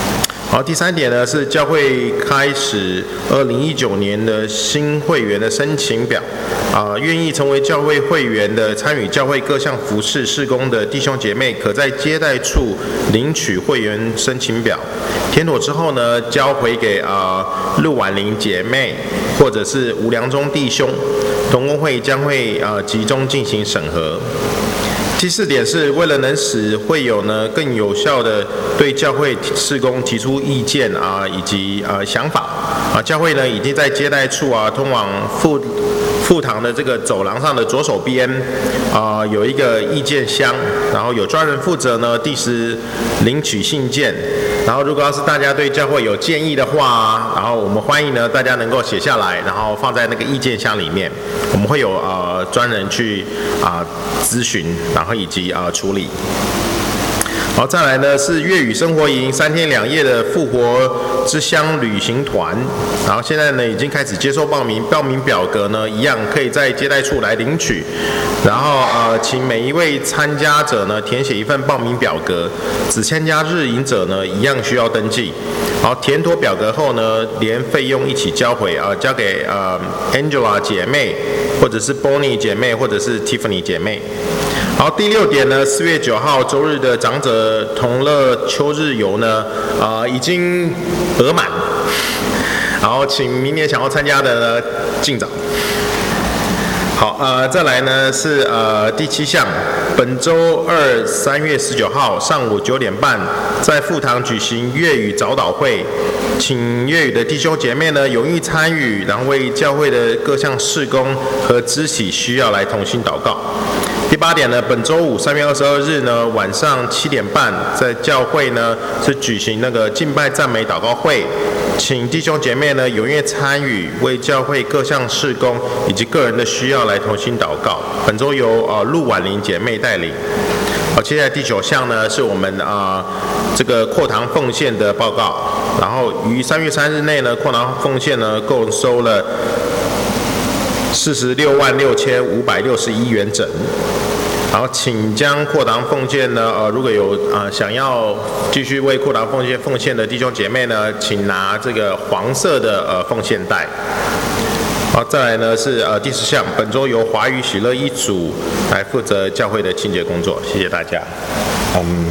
好，第三点呢是教会开始二零一九年的新会员的申请表，啊、呃，愿意成为教会会员的参与教会各项服事事工的弟兄姐妹，可在接待处领取会员申请表，填妥之后呢，交回给啊、呃、陆婉玲姐妹或者是吴良忠弟兄，同工会将会啊、呃、集中进行审核。第四点是为了能使会友呢更有效的对教会事工提出意见啊，以及呃想法啊，教会呢已经在接待处啊通往副副堂的这个走廊上的左手边啊有一个意见箱，然后有专人负责呢第时领取信件，然后如果要是大家对教会有建议的话，然后我们欢迎呢大家能够写下来，然后放在那个意见箱里面，我们会有呃专人去啊、呃、咨询，然后以及啊、呃、处理。好，再来呢是粤语生活营三天两夜的复活之乡旅行团，然后现在呢已经开始接受报名，报名表格呢一样可以在接待处来领取，然后呃请每一位参加者呢填写一份报名表格，只参加日营者呢一样需要登记。好，填妥表格后呢，连费用一起交回啊、呃，交给呃 Angela 姐妹，或者是 Bonnie 姐妹，或者是 Tiffany 姐妹。好，第六点呢，四月九号周日的长者同乐秋日游呢，啊、呃、已经额满，然后请明年想要参加的呢尽早。好，呃，再来呢是呃第七项，本周二三月十九号上午九点半，在副堂举行粤语早祷会，请粤语的弟兄姐妹呢踊跃参与，然后为教会的各项事工和肢体需要来同心祷告。第八点呢，本周五三月二十二日呢晚上七点半，在教会呢是举行那个敬拜赞美祷告会，请弟兄姐妹呢踊跃参与，为教会各项事工以及个人的需要来同心祷告。本周由呃陆婉玲姐妹带领。好，接下来第九项呢是我们啊、呃、这个扩堂奉献的报告，然后于三月三日内呢扩堂奉献呢共收了四十六万六千五百六十一元整。好，请将扩堂奉献呢，呃，如果有呃想要继续为扩堂奉献奉献的弟兄姐妹呢，请拿这个黄色的呃奉献袋。好，再来呢是呃第十项，本周由华语喜乐一组来负责教会的清洁工作，谢谢大家。嗯，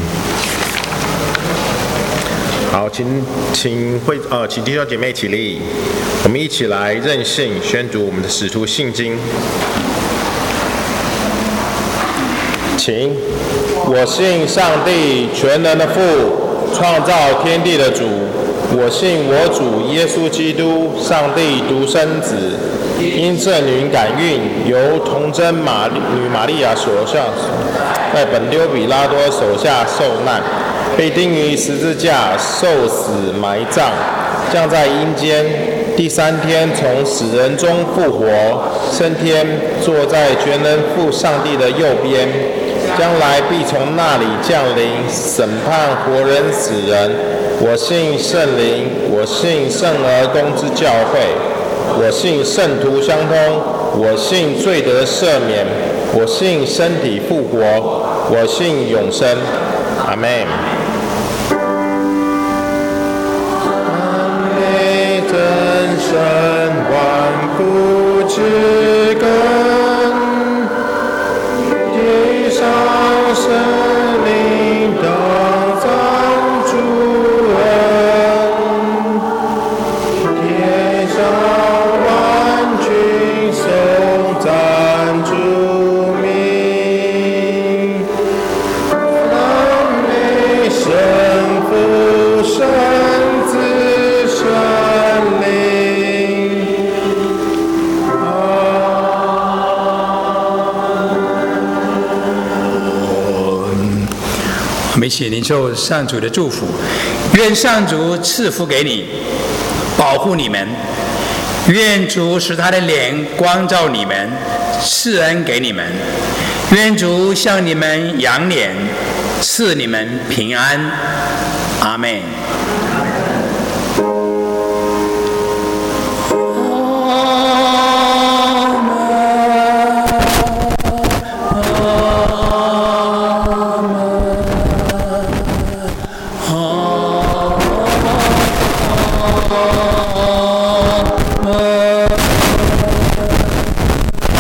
好，请请会呃请弟兄姐妹起立，我们一起来认信宣读我们的使徒信经。请，我信上帝全能的父，创造天地的主。我信我主耶稣基督，上帝独生子，因圣灵感孕，由童贞玛女玛利亚所生，在本丢比拉多手下受难，被钉于十字架，受死埋葬，降在阴间，第三天从死人中复活，升天，坐在全能父上帝的右边，将来必从那里降临，审判活人死人。我信圣灵，我信圣而公之教会，我信圣徒相通，我信罪得赦免，我信身体复活，我信永生。阿们。阿妹真神万福之根，地上生灵的我们一起领受上主的祝福，愿上主赐福给你，保护你们；愿主使他的脸光照你们，赐恩给你们；愿主向你们扬脸，赐你们平安。阿们。 我